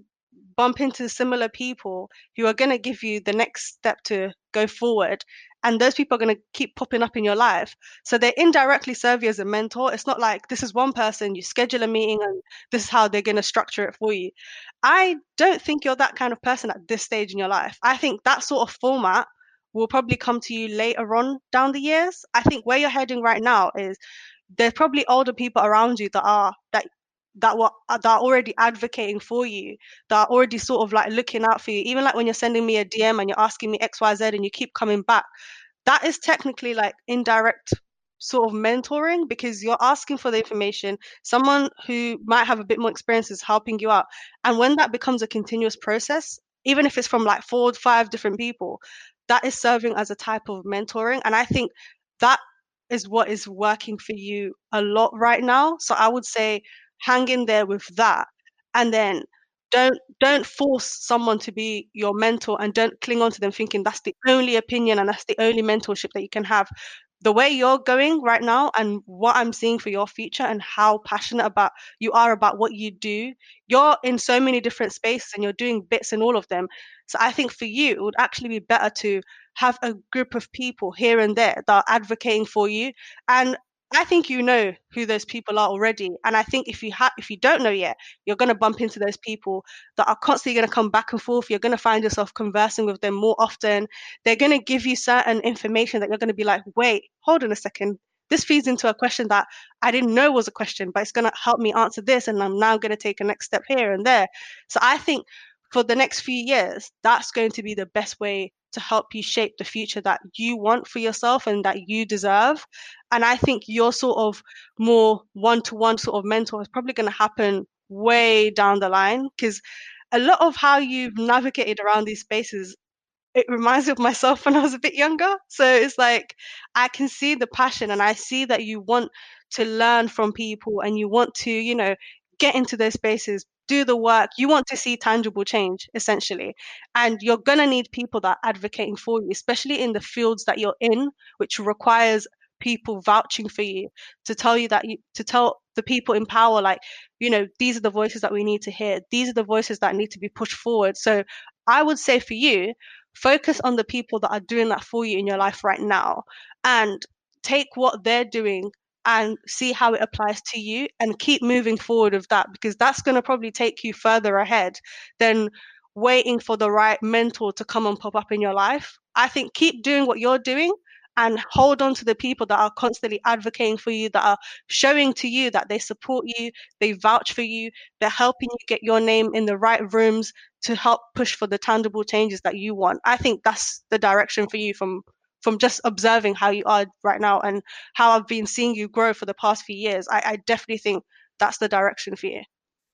bump into similar people who are going to give you the next step to go forward. And those people are going to keep popping up in your life. So they indirectly serve you as a mentor. It's not like this is one person, you schedule a meeting and this is how they're going to structure it for you. I don't think you're that kind of person at this stage in your life. I think that sort of format will probably come to you later on down the years. I think where you're heading right now is there's probably older people around you that are that that were that are already advocating for you, that are already sort of like looking out for you. Even like when you're sending me a D M and you're asking me X Y Z and you keep coming back, that is technically like indirect sort of mentoring, because you're asking for the information. Someone who might have a bit more experience is helping you out. And when that becomes a continuous process, even if it's from like four or five different people, that is serving as a type of mentoring. And I think that is what is working for you a lot right now. So I would say hang in there with that, and then don't don't force someone to be your mentor, and don't cling on to them thinking that's the only opinion and that's the only mentorship that you can have. The way you're going right now and what I'm seeing for your future and how passionate about you are about what you do, you're in so many different spaces and you're doing bits in all of them. So I think for you, it would actually be better to have a group of people here and there that are advocating for you. And I think you know who those people are already. And I think if you ha- if you don't know yet, you're going to bump into those people that are constantly going to come back and forth. You're going to find yourself conversing with them more often. They're going to give you certain information that you're going to be like, wait, hold on a second. This feeds into a question that I didn't know was a question, but it's going to help me answer this. And I'm now going to take a next step here and there. So I think for the next few years, that's going to be the best way to help you shape the future that you want for yourself and that you deserve. And I think your sort of more one-to-one sort of mentor is probably going to happen way down the line, because a lot of how you've navigated around these spaces, it reminds me of myself when I was a bit younger. So it's like I can see the passion, and I see that you want to learn from people and you want to, you know, get into those spaces, do the work. You want to see tangible change, essentially. And you're going to need people that are advocating for you, especially in the fields that you're in, which requires people vouching for you, to tell you that you, to tell the people in power, like, you know, these are the voices that we need to hear. These are the voices that need to be pushed forward. So I would say for you, focus on the people that are doing that for you in your life right now, and take what they're doing and see how it applies to you, and keep moving forward with that, because that's going to probably take you further ahead than waiting for the right mentor to come and pop up in your life. I think keep doing what you're doing and hold on to the people that are constantly advocating for you, that are showing to you that they support you, they vouch for you, they're helping you get your name in the right rooms to help push for the tangible changes that you want. I think that's the direction for you from from just observing how you are right now and how I've been seeing you grow for the past few years. I, I definitely think that's the direction for you.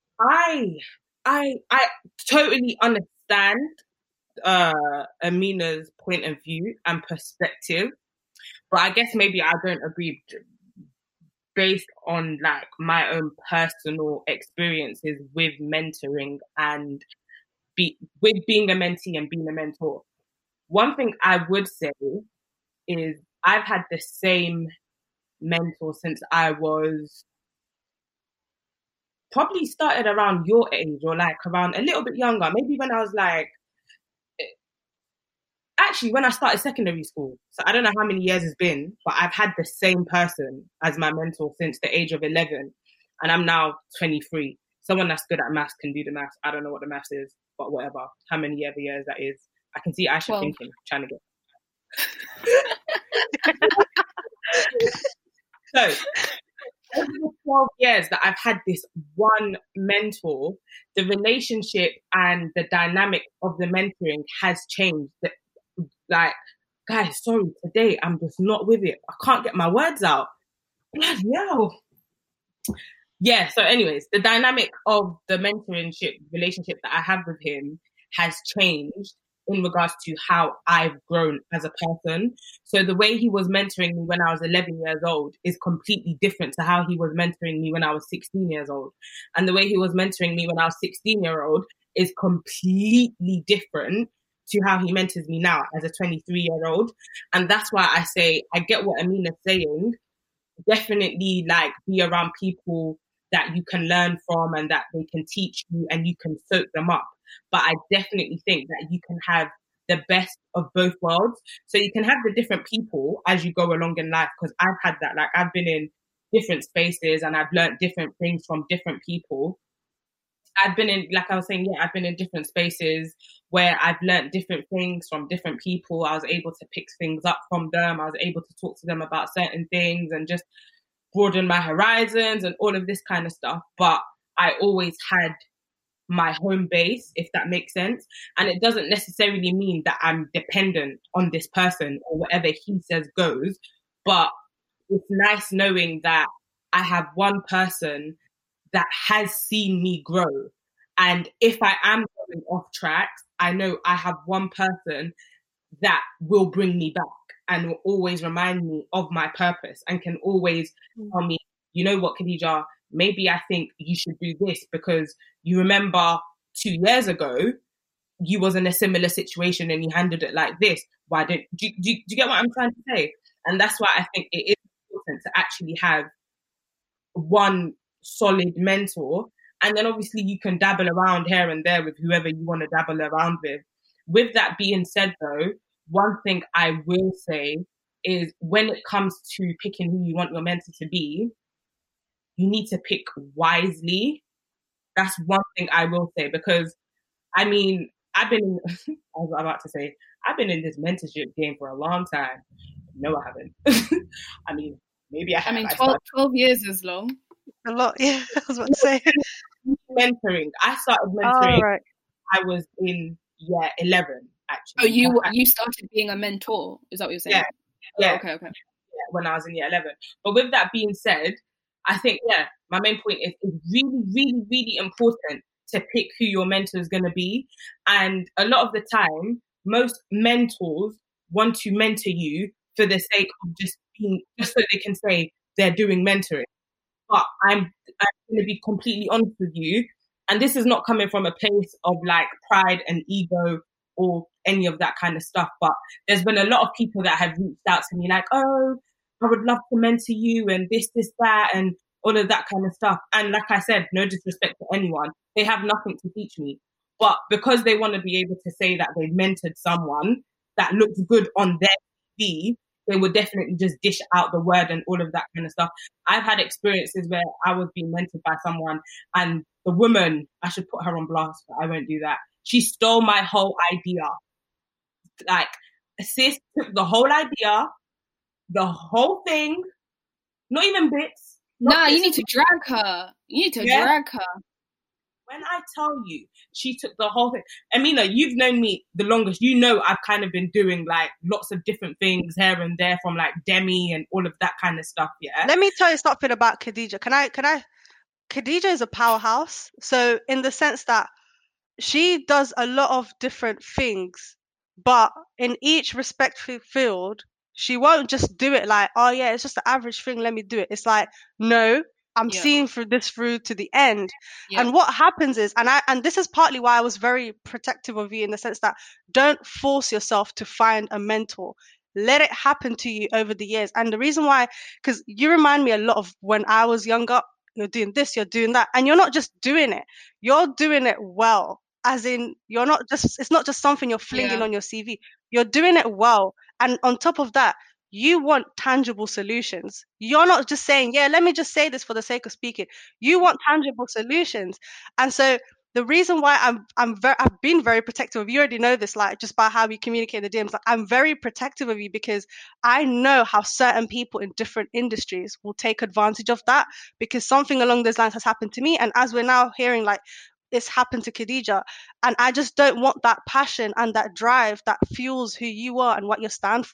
I I I totally understand uh Amina's point of view and perspective, but I guess maybe I don't agree based on like my own personal experiences with mentoring and be with being a mentee and being a mentor. One thing I would say is I've had the same mentor since I was probably started around your age, or like around a little bit younger, maybe when I was like, actually when I started secondary school. So I don't know how many years it's been, but I've had the same person as my mentor since the age of eleven, and I'm now twenty-three. Someone that's good at maths can do the maths. I don't know what the maths is, but whatever, how many other years that is. I can see Aisha well. thinking, trying to get. So, over the twelve years that I've had this one mentor, the relationship and the dynamic of the mentoring has changed. Like, guys, sorry, today I'm just not with it. I can't get my words out. Bloody hell. yeah, so anyways, the dynamic of the mentorship relationship that I have with him has changed in regards to how I've grown as a person. So the way he was mentoring me when I was eleven years old is completely different to how he was mentoring me when I was sixteen years old. And the way he was mentoring me when I was sixteen year old is completely different to how he mentors me now as a twenty-three year old. And that's why I say, I get what Amina's saying. Definitely like be around people that you can learn from and that they can teach you and you can soak them up. But I definitely think that you can have the best of both worlds. So you can have the different people as you go along in life, because I've had that. Like I've been in different spaces and I've learned different things from different people. I've been in, like I was saying, yeah, I've been in different spaces where I've learned different things from different people. I was able to pick things up from them. I was able to talk to them about certain things and just broaden my horizons and all of this kind of stuff. But I always had my home base, if that makes sense. And it doesn't necessarily mean that I'm dependent on this person or whatever he says goes. But it's nice knowing that I have one person that has seen me grow. And if I am going off track, I know I have one person that will bring me back and will always remind me of my purpose and can always tell me, you know what, Khadija, maybe I think you should do this because you remember two years ago, you was in a similar situation and you handled it like this. Why don't, do, do, do you get what I'm trying to say? And that's why I think it is important to actually have one solid mentor. And then obviously you can dabble around here and there with whoever you want to dabble around with. With that being said though, one thing I will say is when it comes to picking who you want your mentor to be, you need to pick wisely. That's one thing I will say, because I mean, I've been, in, I was about to say, I've been in this mentorship game for a long time. No, I haven't. I mean, maybe I have. I mean, twelve, twelve years is long. A lot, yeah, I was about to say. Mentoring. I started mentoring. Oh, right. I was in year eleven, actually. Oh, you I, you started being a mentor? Is that what you're saying? Yeah. yeah. Oh, okay, okay. Yeah, when I was in year eleven. But with that being said, I think, yeah, my main point is it's really, really, really important to pick who your mentor is going to be. And a lot of the time, most mentors want to mentor you for the sake of just being, just so they can say they're doing mentoring. But I'm, I'm going to be completely honest with you. And this is not coming from a place of like pride and ego or any of that kind of stuff. But there's been a lot of people that have reached out to me like, oh, I would love to mentor you and this, this, that, and all of that kind of stuff. And like I said, no disrespect to anyone. They have nothing to teach me. But because they want to be able to say that they've mentored someone that looks good on their T V, they would definitely just dish out the word and all of that kind of stuff. I've had experiences where I was being mentored by someone and the woman, I should put her on blast, but I won't do that. She stole my whole idea. Like, sis took the whole idea, the whole thing, not even bits. No, Nah, you need to drag her. You need to yeah. drag her. When I tell you, she took the whole thing. Amina, you've known me the longest. You know I've kind of been doing like lots of different things here and there from like Demi and all of that kind of stuff, yeah? Let me tell you something about Khadija. Can I, can I, Khadija is a powerhouse. So in the sense that she does a lot of different things, but in each respective field, she won't just do it like, oh yeah, it's just the average thing, let me do it. It's like, no, I'm Yeah. seeing through this through to the end. Yeah. And what happens is, and I and this is partly why I was very protective of you in the sense that don't force yourself to find a mentor. Let it happen to you over the years. And the reason why, because you remind me a lot of when I was younger. You're doing this, you're doing that, and you're not just doing it. You're doing it well. As in, you're not just, it's not just something you're flinging Yeah. on your C V. You're doing it well. And on top of that, you want tangible solutions. You're not just saying, yeah, let me just say this for the sake of speaking. You want tangible solutions. And so the reason why I'm, I'm very, I've been very protective of you, already know this, like just by how we communicate in the D Ms, like, I'm very protective of you because I know how certain people in different industries will take advantage of that, because something along those lines has happened to me. And as we're now hearing, like, it's happened to Khadija, and I just don't want that passion and that drive that fuels who you are and what you stand for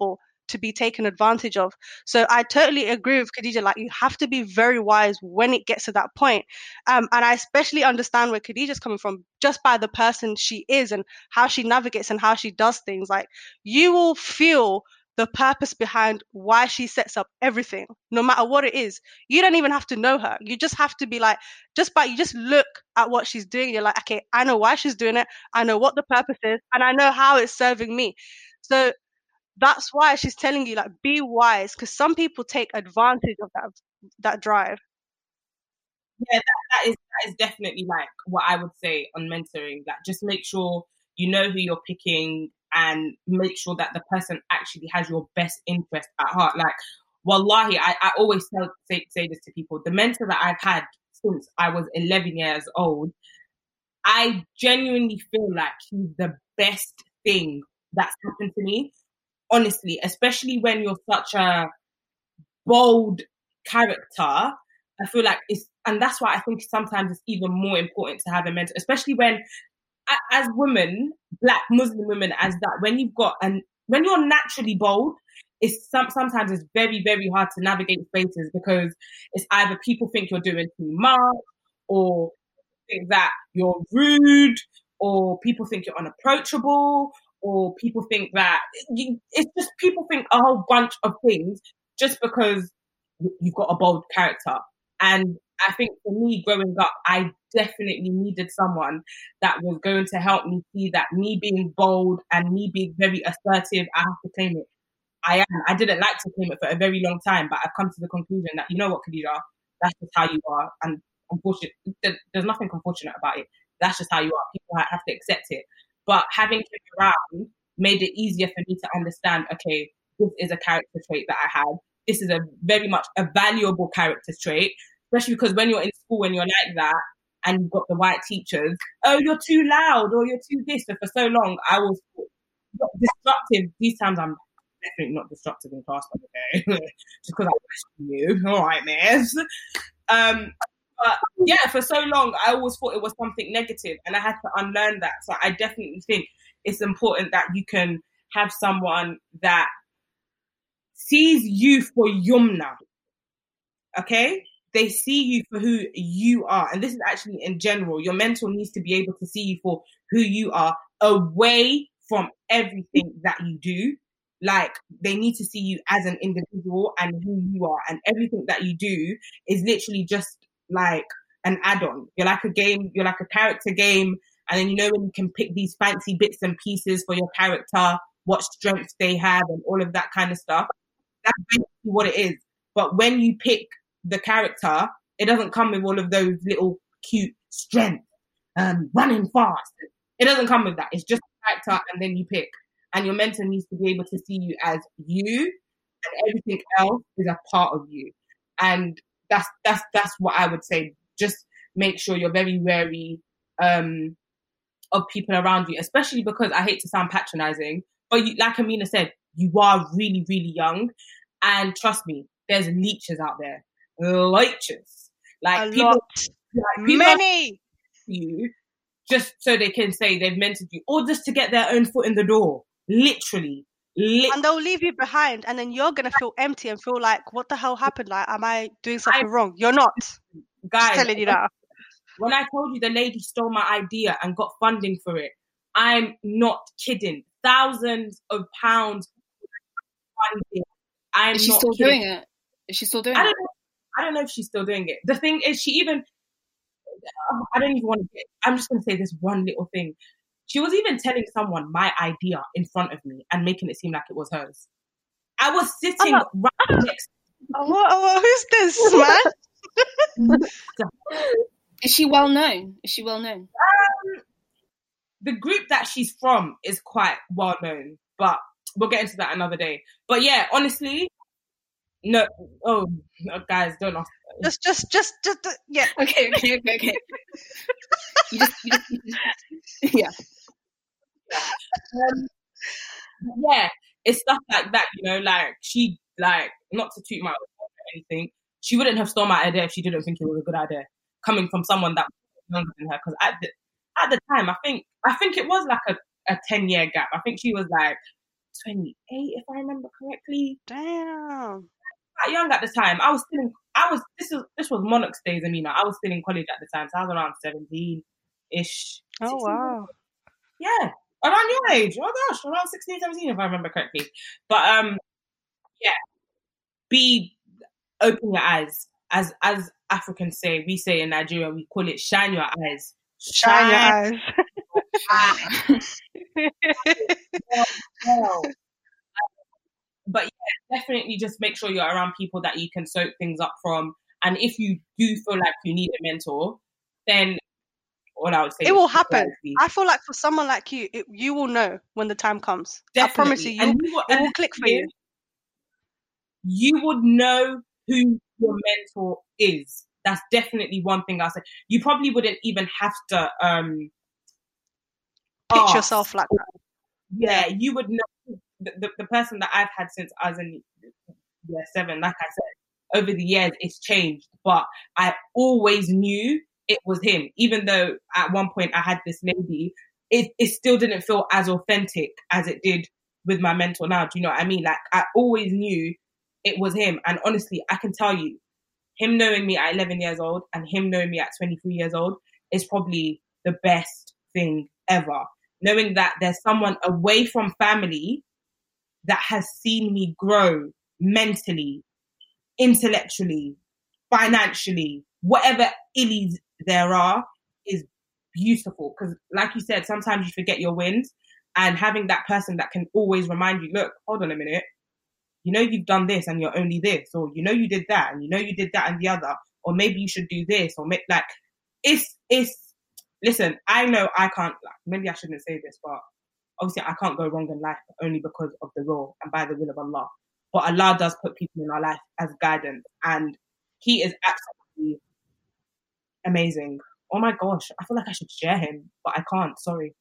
to be taken advantage of. So I totally agree with Khadija. Like, you have to be very wise when it gets to that point. Um, and I especially understand where Khadija's coming from just by the person she is and how she navigates and how she does things. Like, you will feel the purpose behind why she sets up everything, no matter what it is. You don't even have to know her. You just have to be like, just by, you just look at what she's doing. You're like, okay, I know why she's doing it. I know what the purpose is, and I know how it's serving me. So that's why she's telling you, like, be wise, because some people take advantage of that, that drive. Yeah, that, that is that is definitely like what I would say on mentoring. Like, just make sure you know who you're picking and make sure that the person actually has your best interest at heart. Like, wallahi, I, I always tell, say, say this to people. The mentor that I've had since I was eleven years old, I genuinely feel like he's the best thing that's happened to me. Honestly, especially when you're such a bold character, I feel like it's, and that's why I think sometimes it's even more important to have a mentor, especially when, as women, Black Muslim women, as that, when you've got, and when you're naturally bold, it's some, sometimes it's very, very hard to navigate spaces, because it's either people think you're doing too much, or think that you're rude, or people think you're unapproachable, or people think that you, it's just, people think a whole bunch of things just because you've got a bold character. And I think for me growing up, I definitely needed someone that was going to help me see that me being bold and me being very assertive, I have to claim it. I am. I didn't like to claim it for a very long time, but I've come to the conclusion that, you know what, Khadija, that's just how you are. And unfortunately, there's nothing unfortunate about it. That's just how you are. People have to accept it. But having him around made it easier for me to understand, okay, this is a character trait that I have. This is a very much a valuable character trait, especially because when you're in school and you're like that and you've got the white teachers, oh, you're too loud or you're too this. So for so long, I was destructive. These times I'm definitely not destructive in class, but okay, just because I question you. All right, miss. Um, but yeah, for so long, I always thought it was something negative, and I had to unlearn that. So I definitely think it's important that you can have someone that sees you for Yumna. Okay? They see you for who you are. And this is actually in general. Your mentor needs to be able to see you for who you are, away from everything that you do. Like, they need to see you as an individual and who you are. And everything that you do is literally just like an add-on. You're like a game, you're like a character game. And then, you know, when you can pick these fancy bits and pieces for your character, what strengths they have and all of that kind of stuff. That's basically what it is. But when you pick the character, it doesn't come with all of those little cute strengths, um, running fast. It doesn't come with that. It's just a character, and then you pick. And your mentor needs to be able to see you as you, and everything else is a part of you. And that's that's that's what I would say. Just make sure you're very wary um, of people around you, especially because I hate to sound patronizing, but you, like Amina said, you are really, really young. And trust me, there's leeches out there. Leeches. Like, a people, lot. like people Many. You just so they can say they've mentored you, or just to get their own foot in the door. Literally. Lit- And they'll leave you behind, and then you're going to feel empty and feel like, what the hell happened? Like, am I doing something I, wrong? You're not. Guys, just telling you that. When I told you the lady stole my idea and got funding for it, I'm not kidding. Thousands of pounds funding. I'm is she not still kidding. doing it? Is she still doing I don't it? know. I don't know if she's still doing it. The thing is, she even, I don't even want to get, I'm just going to say this one little thing. She was even telling someone my idea in front of me and making it seem like it was hers. I was sitting oh, right next to oh, oh, who's this, man? Is she well known? Is she well known? Um, the group that she's from is quite well known, but we'll get into that another day. But yeah, honestly, no. Oh, no, guys, don't ask. Just, just, just, just, uh, yeah. Okay, okay, okay, okay. you just, you just, you just, yeah. Um, yeah, it's stuff like that, you know. Like, she, like, not to toot my own or anything, she wouldn't have stolen my idea if she didn't think it was a good idea, coming from someone that was younger than her. Because at the at the time, I think I think it was like a, a ten year gap. I think she was like twenty-eight, if I remember correctly. Damn. Quite young at the time. I was still in, I was, this was, this was Monarchs days, I mean, I was still in college at the time, so I was around seventeen-ish. Oh, wow. Yeah, around your age. Oh gosh, around sixteen, seventeen, if I remember correctly. But, um, yeah, be, open your eyes. As, as Africans say, we say in Nigeria, we call it shine your eyes. Shine, Shine your eyes. Well, but yeah, definitely just make sure you're around people that you can soak things up from. And if you do feel like you need a mentor, then all I would say it will happen. I feel like for someone like you, it, you will know when the time comes. Definitely. I promise you, you, you will, it will click for you. You would know who your mentor is. That's definitely one thing I'll say. You probably wouldn't even have to um, pitch ask. yourself like that. Yeah, you would know. The, the, the person that I've had since I was in year seven, like I said, over the years it's changed, but I always knew it was him. Even though at one point I had this lady, it, it still didn't feel as authentic as it did with my mentor now. Do you know what I mean? Like, I always knew it was him. And honestly, I can tell you, him knowing me at eleven years old and him knowing me at twenty-three years old is probably the best thing ever. Knowing that there's someone away from family that has seen me grow mentally, intellectually, financially, whatever illies there are is beautiful. Because like you said, sometimes you forget your wins, and having that person that can always remind you, look, hold on a minute, you know you've done this and you're only this, or you know you did that and you know you did that and the other, or maybe you should do this, or make, like, it's, it's, listen, I know I can't, like, maybe I shouldn't say this, but obviously I can't go wrong in life only because of the law and by the will of Allah. But Allah does put people in our life as guidance, and he is absolutely amazing. Oh my gosh, I feel like I should share him, but I can't, sorry.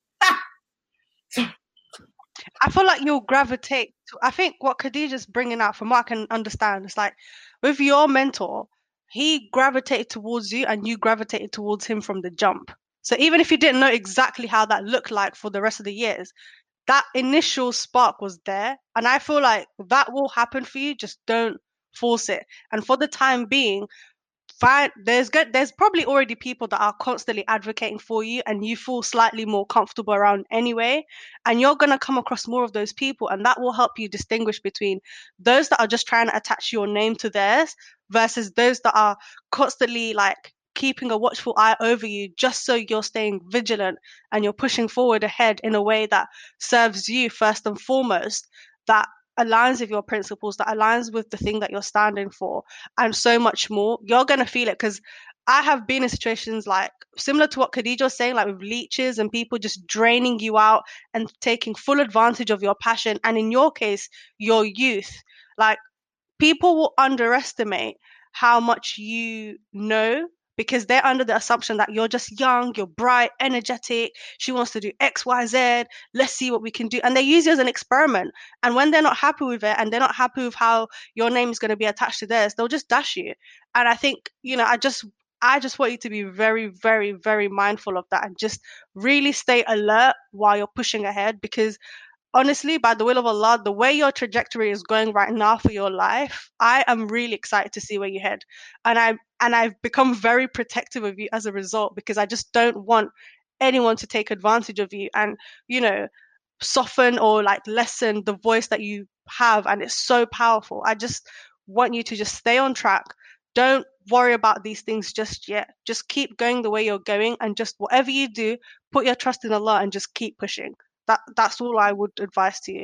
I feel like you'll gravitate to, I think what Khadija's bringing out, from what I can understand, is like, with your mentor, he gravitated towards you and you gravitated towards him from the jump. So even if you didn't know exactly how that looked like for the rest of the years, that initial spark was there. And I feel like that will happen for you. Just don't force it. And for the time being, fine, there's good, there's probably already people that are constantly advocating for you and you feel slightly more comfortable around anyway. And you're going to come across more of those people, and that will help you distinguish between those that are just trying to attach your name to theirs versus those that are constantly like keeping a watchful eye over you just so you're staying vigilant and you're pushing forward ahead in a way that serves you first and foremost, that aligns with your principles, that aligns with the thing that you're standing for, and so much more. You're going to feel it, because I have been in situations like similar to what Khadija was saying, like with leeches and people just draining you out and taking full advantage of your passion. And in your case, your youth, like, people will underestimate how much you know, because they're under the assumption that you're just young, you're bright, energetic, she wants to do X, Y, Z, let's see what we can do. And they use you as an experiment. And when they're not happy with it and they're not happy with how your name is going to be attached to theirs, they'll just dash you. And I think, you know, I just, I just want you to be very, very, very mindful of that and just really stay alert while you're pushing ahead, because honestly, by the will of Allah, the way your trajectory is going right now for your life, I am really excited to see where you head. And I and I've become very protective of you as a result, because I just don't want anyone to take advantage of you and, you know, soften or like lessen the voice that you have. And it's so powerful. I just want you to just stay on track. Don't worry about these things just yet. Just keep going the way you're going, and just whatever you do, put your trust in Allah and just keep pushing. That that's all I would advise to you.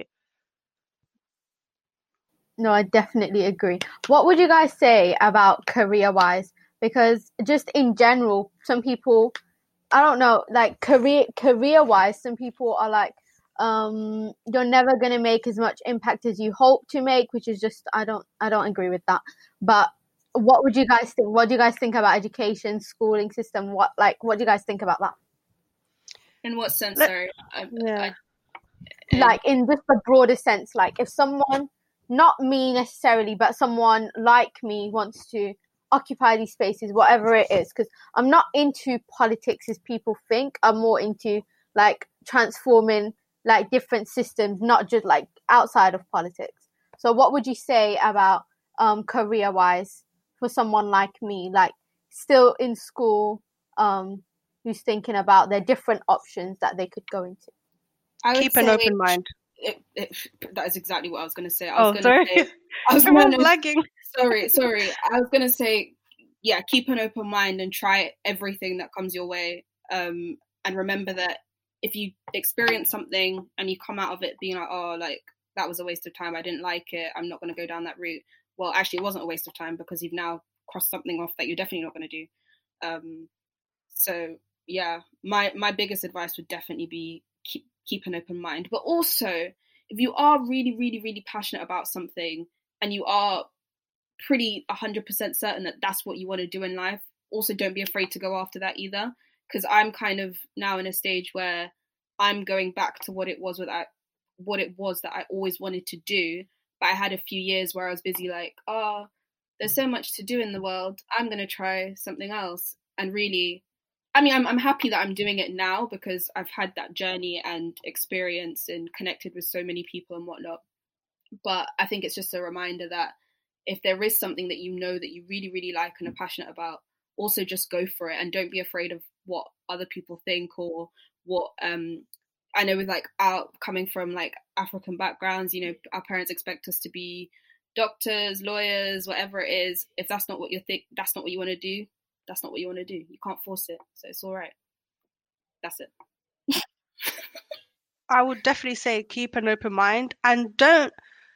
No, I definitely agree. What would you guys say about career-wise? Because just in general, some people, I don't know, like career career-wise, some people are like, um, you're never going to make as much impact as you hope to make, which is just, I don't, I don't agree with that. But what would you guys think? What do you guys think about education, schooling system? What, like, what do you guys think about that? In what sense? Sorry. I, yeah. I, like in just the broader sense, like if someone, not me necessarily, but someone like me wants to occupy these spaces, whatever it is, because I'm not into politics as people think. I'm more into like transforming like different systems, not just like outside of politics. So what would you say about um, career-wise for someone like me, like still in school, um, who's thinking about their different options that they could go into? I would Keep an say open mind. It, it, that is exactly what I was going to say. I Oh, was going sorry. to say, I was Everyone's gonna, lagging. Sorry, sorry. I was going to say, yeah, keep an open mind and try everything that comes your way. Um, and remember that if you experience something and you come out of it being like, oh, like that was a waste of time, I didn't like it, I'm not going to go down that route. Well, actually, it wasn't a waste of time because you've now crossed something off that you're definitely not going to do. Um, so yeah, my my biggest advice would definitely be keep keep an open mind. But also, if you are really, really, really passionate about something and you are pretty one hundred percent certain that that's what you want to do in life, also don't be afraid to go after that either. Because I'm kind of now in a stage where I'm going back to what it was with I, what it was that I always wanted to do. But I had a few years where I was busy like, oh, there's so much to do in the world. I'm going to try something else. And really, I mean, I'm I'm happy that I'm doing it now because I've had that journey and experience and connected with so many people and whatnot. But I think it's just a reminder that if there is something that you know that you really, really like and are passionate about, also just go for it and don't be afraid of what other people think or what, um, I know with like our coming from like African backgrounds, you know, our parents expect us to be doctors, lawyers, whatever it is. If that's not what you think, that's not what you want to do, that's not what you want to do. You can't force it. So it's all right. That's it. I would definitely say keep an open mind and don't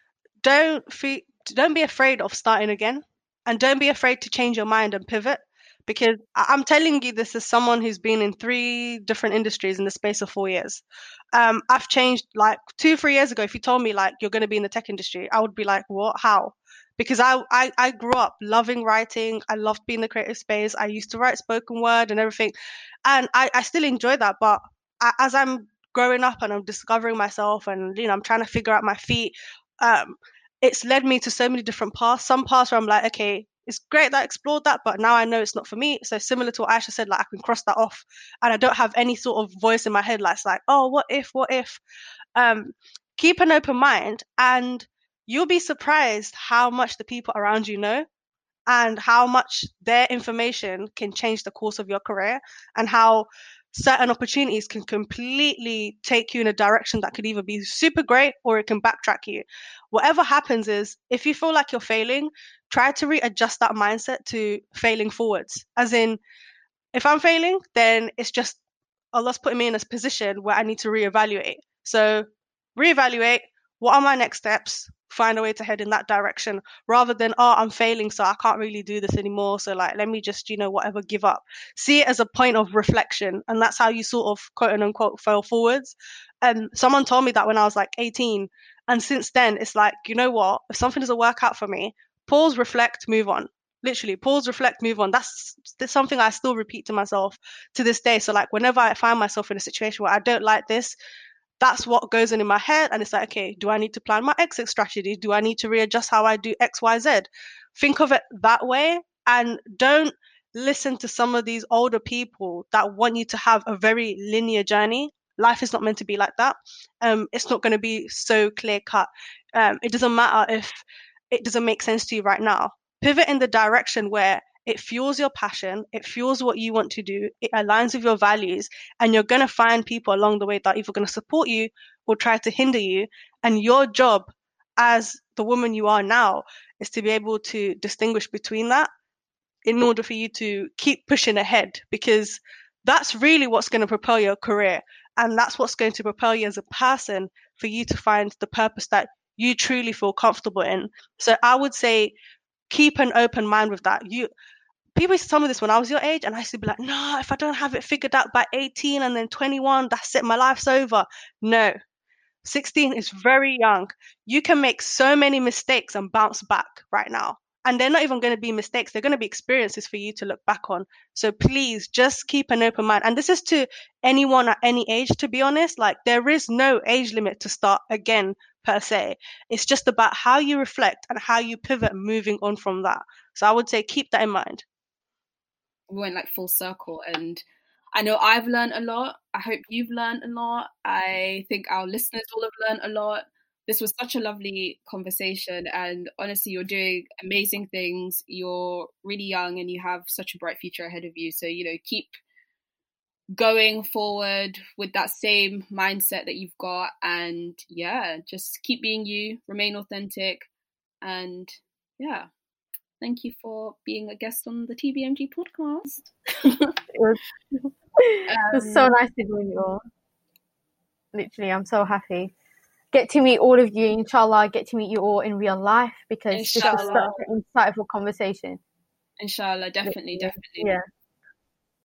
don't fe- don't be afraid of starting again, and don't be afraid to change your mind and pivot, because I- I'm telling you this as someone who's been in three different industries in the space of four years. Um, I've changed like two, three years ago. If you told me like you're going to be in the tech industry, I would be like, what? How? Because I, I, I grew up loving writing. I loved being in the creative space. I used to write spoken word and everything. And I, I still enjoy that. But I, as I'm growing up and I'm discovering myself and, you know, I'm trying to figure out my feet, um, it's led me to so many different paths. Some paths where I'm like, okay, it's great that I explored that, but now I know it's not for me. So similar to what Aisha said, like I can cross that off and I don't have any sort of voice in my head like, it's like, oh, what if, what if? Um, keep an open mind and you'll be surprised how much the people around you know and how much their information can change the course of your career and how certain opportunities can completely take you in a direction that could either be super great or it can backtrack you. Whatever happens is, if you feel like you're failing, try to readjust that mindset to failing forwards. As in, if I'm failing, then it's just Allah's putting me in a position where I need to reevaluate. So reevaluate, what are my next steps? Find a way to head in that direction rather than, oh, I'm failing, so I can't really do this anymore. So like, let me just, you know, whatever, give up. See it as a point of reflection. And that's how you sort of quote and unquote fail forwards. And someone told me that when I was like eighteen. And since then, it's like, you know what? If something doesn't work out for me, pause, reflect, move on. Literally pause, reflect, move on. That's, that's something I still repeat to myself to this day. So like whenever I find myself in a situation where I don't like this, that's what goes on in my head. And it's like, okay, do I need to plan my exit strategy? Do I need to readjust how I do X, Y, Z? Think of it that way and don't listen to some of these older people that want you to have a very linear journey. Life is not meant to be like that. Um, it's not going to be so clear cut. Um, it doesn't matter if it doesn't make sense to you right now. Pivot in the direction where it fuels your passion, it fuels what you want to do, it aligns with your values, and you're going to find people along the way that are either going to support you or try to hinder you. And your job as the woman you are now is to be able to distinguish between that in order for you to keep pushing ahead, because that's really what's going to propel your career. And that's what's going to propel you as a person for you to find the purpose that you truly feel comfortable in. So I would say keep an open mind with that. You People used to tell me this when I was your age, and I used to be like, no, if I don't have it figured out by eighteen and then twenty-one, that's it, my life's over. No, sixteen is very young. You can make so many mistakes and bounce back right now. And they're not even going to be mistakes. They're going to be experiences for you to look back on. So please just keep an open mind. And this is to anyone at any age, to be honest. Like there is no age limit to start again per se. It's just about how you reflect and how you pivot moving on from that. So I would say keep that in mind. We went like full circle, and I know I've learned a lot. I hope you've learned a lot. I think our listeners will have learned a lot. this was such a lovely conversation, and honestly, you're doing amazing things. You're really young and you have such a bright future ahead of you. So, you know, keep going forward with that same mindset that you've got, and yeah, just keep being you, remain authentic, and yeah, thank you for being a guest on the T B M G podcast. It was, um, it was so nice to meet you all. Literally, I'm so happy. Get to meet all of you, inshallah. I get to meet you all in real life, because Inshallah. this was such an insightful conversation. Inshallah, definitely, yeah. definitely. Yeah.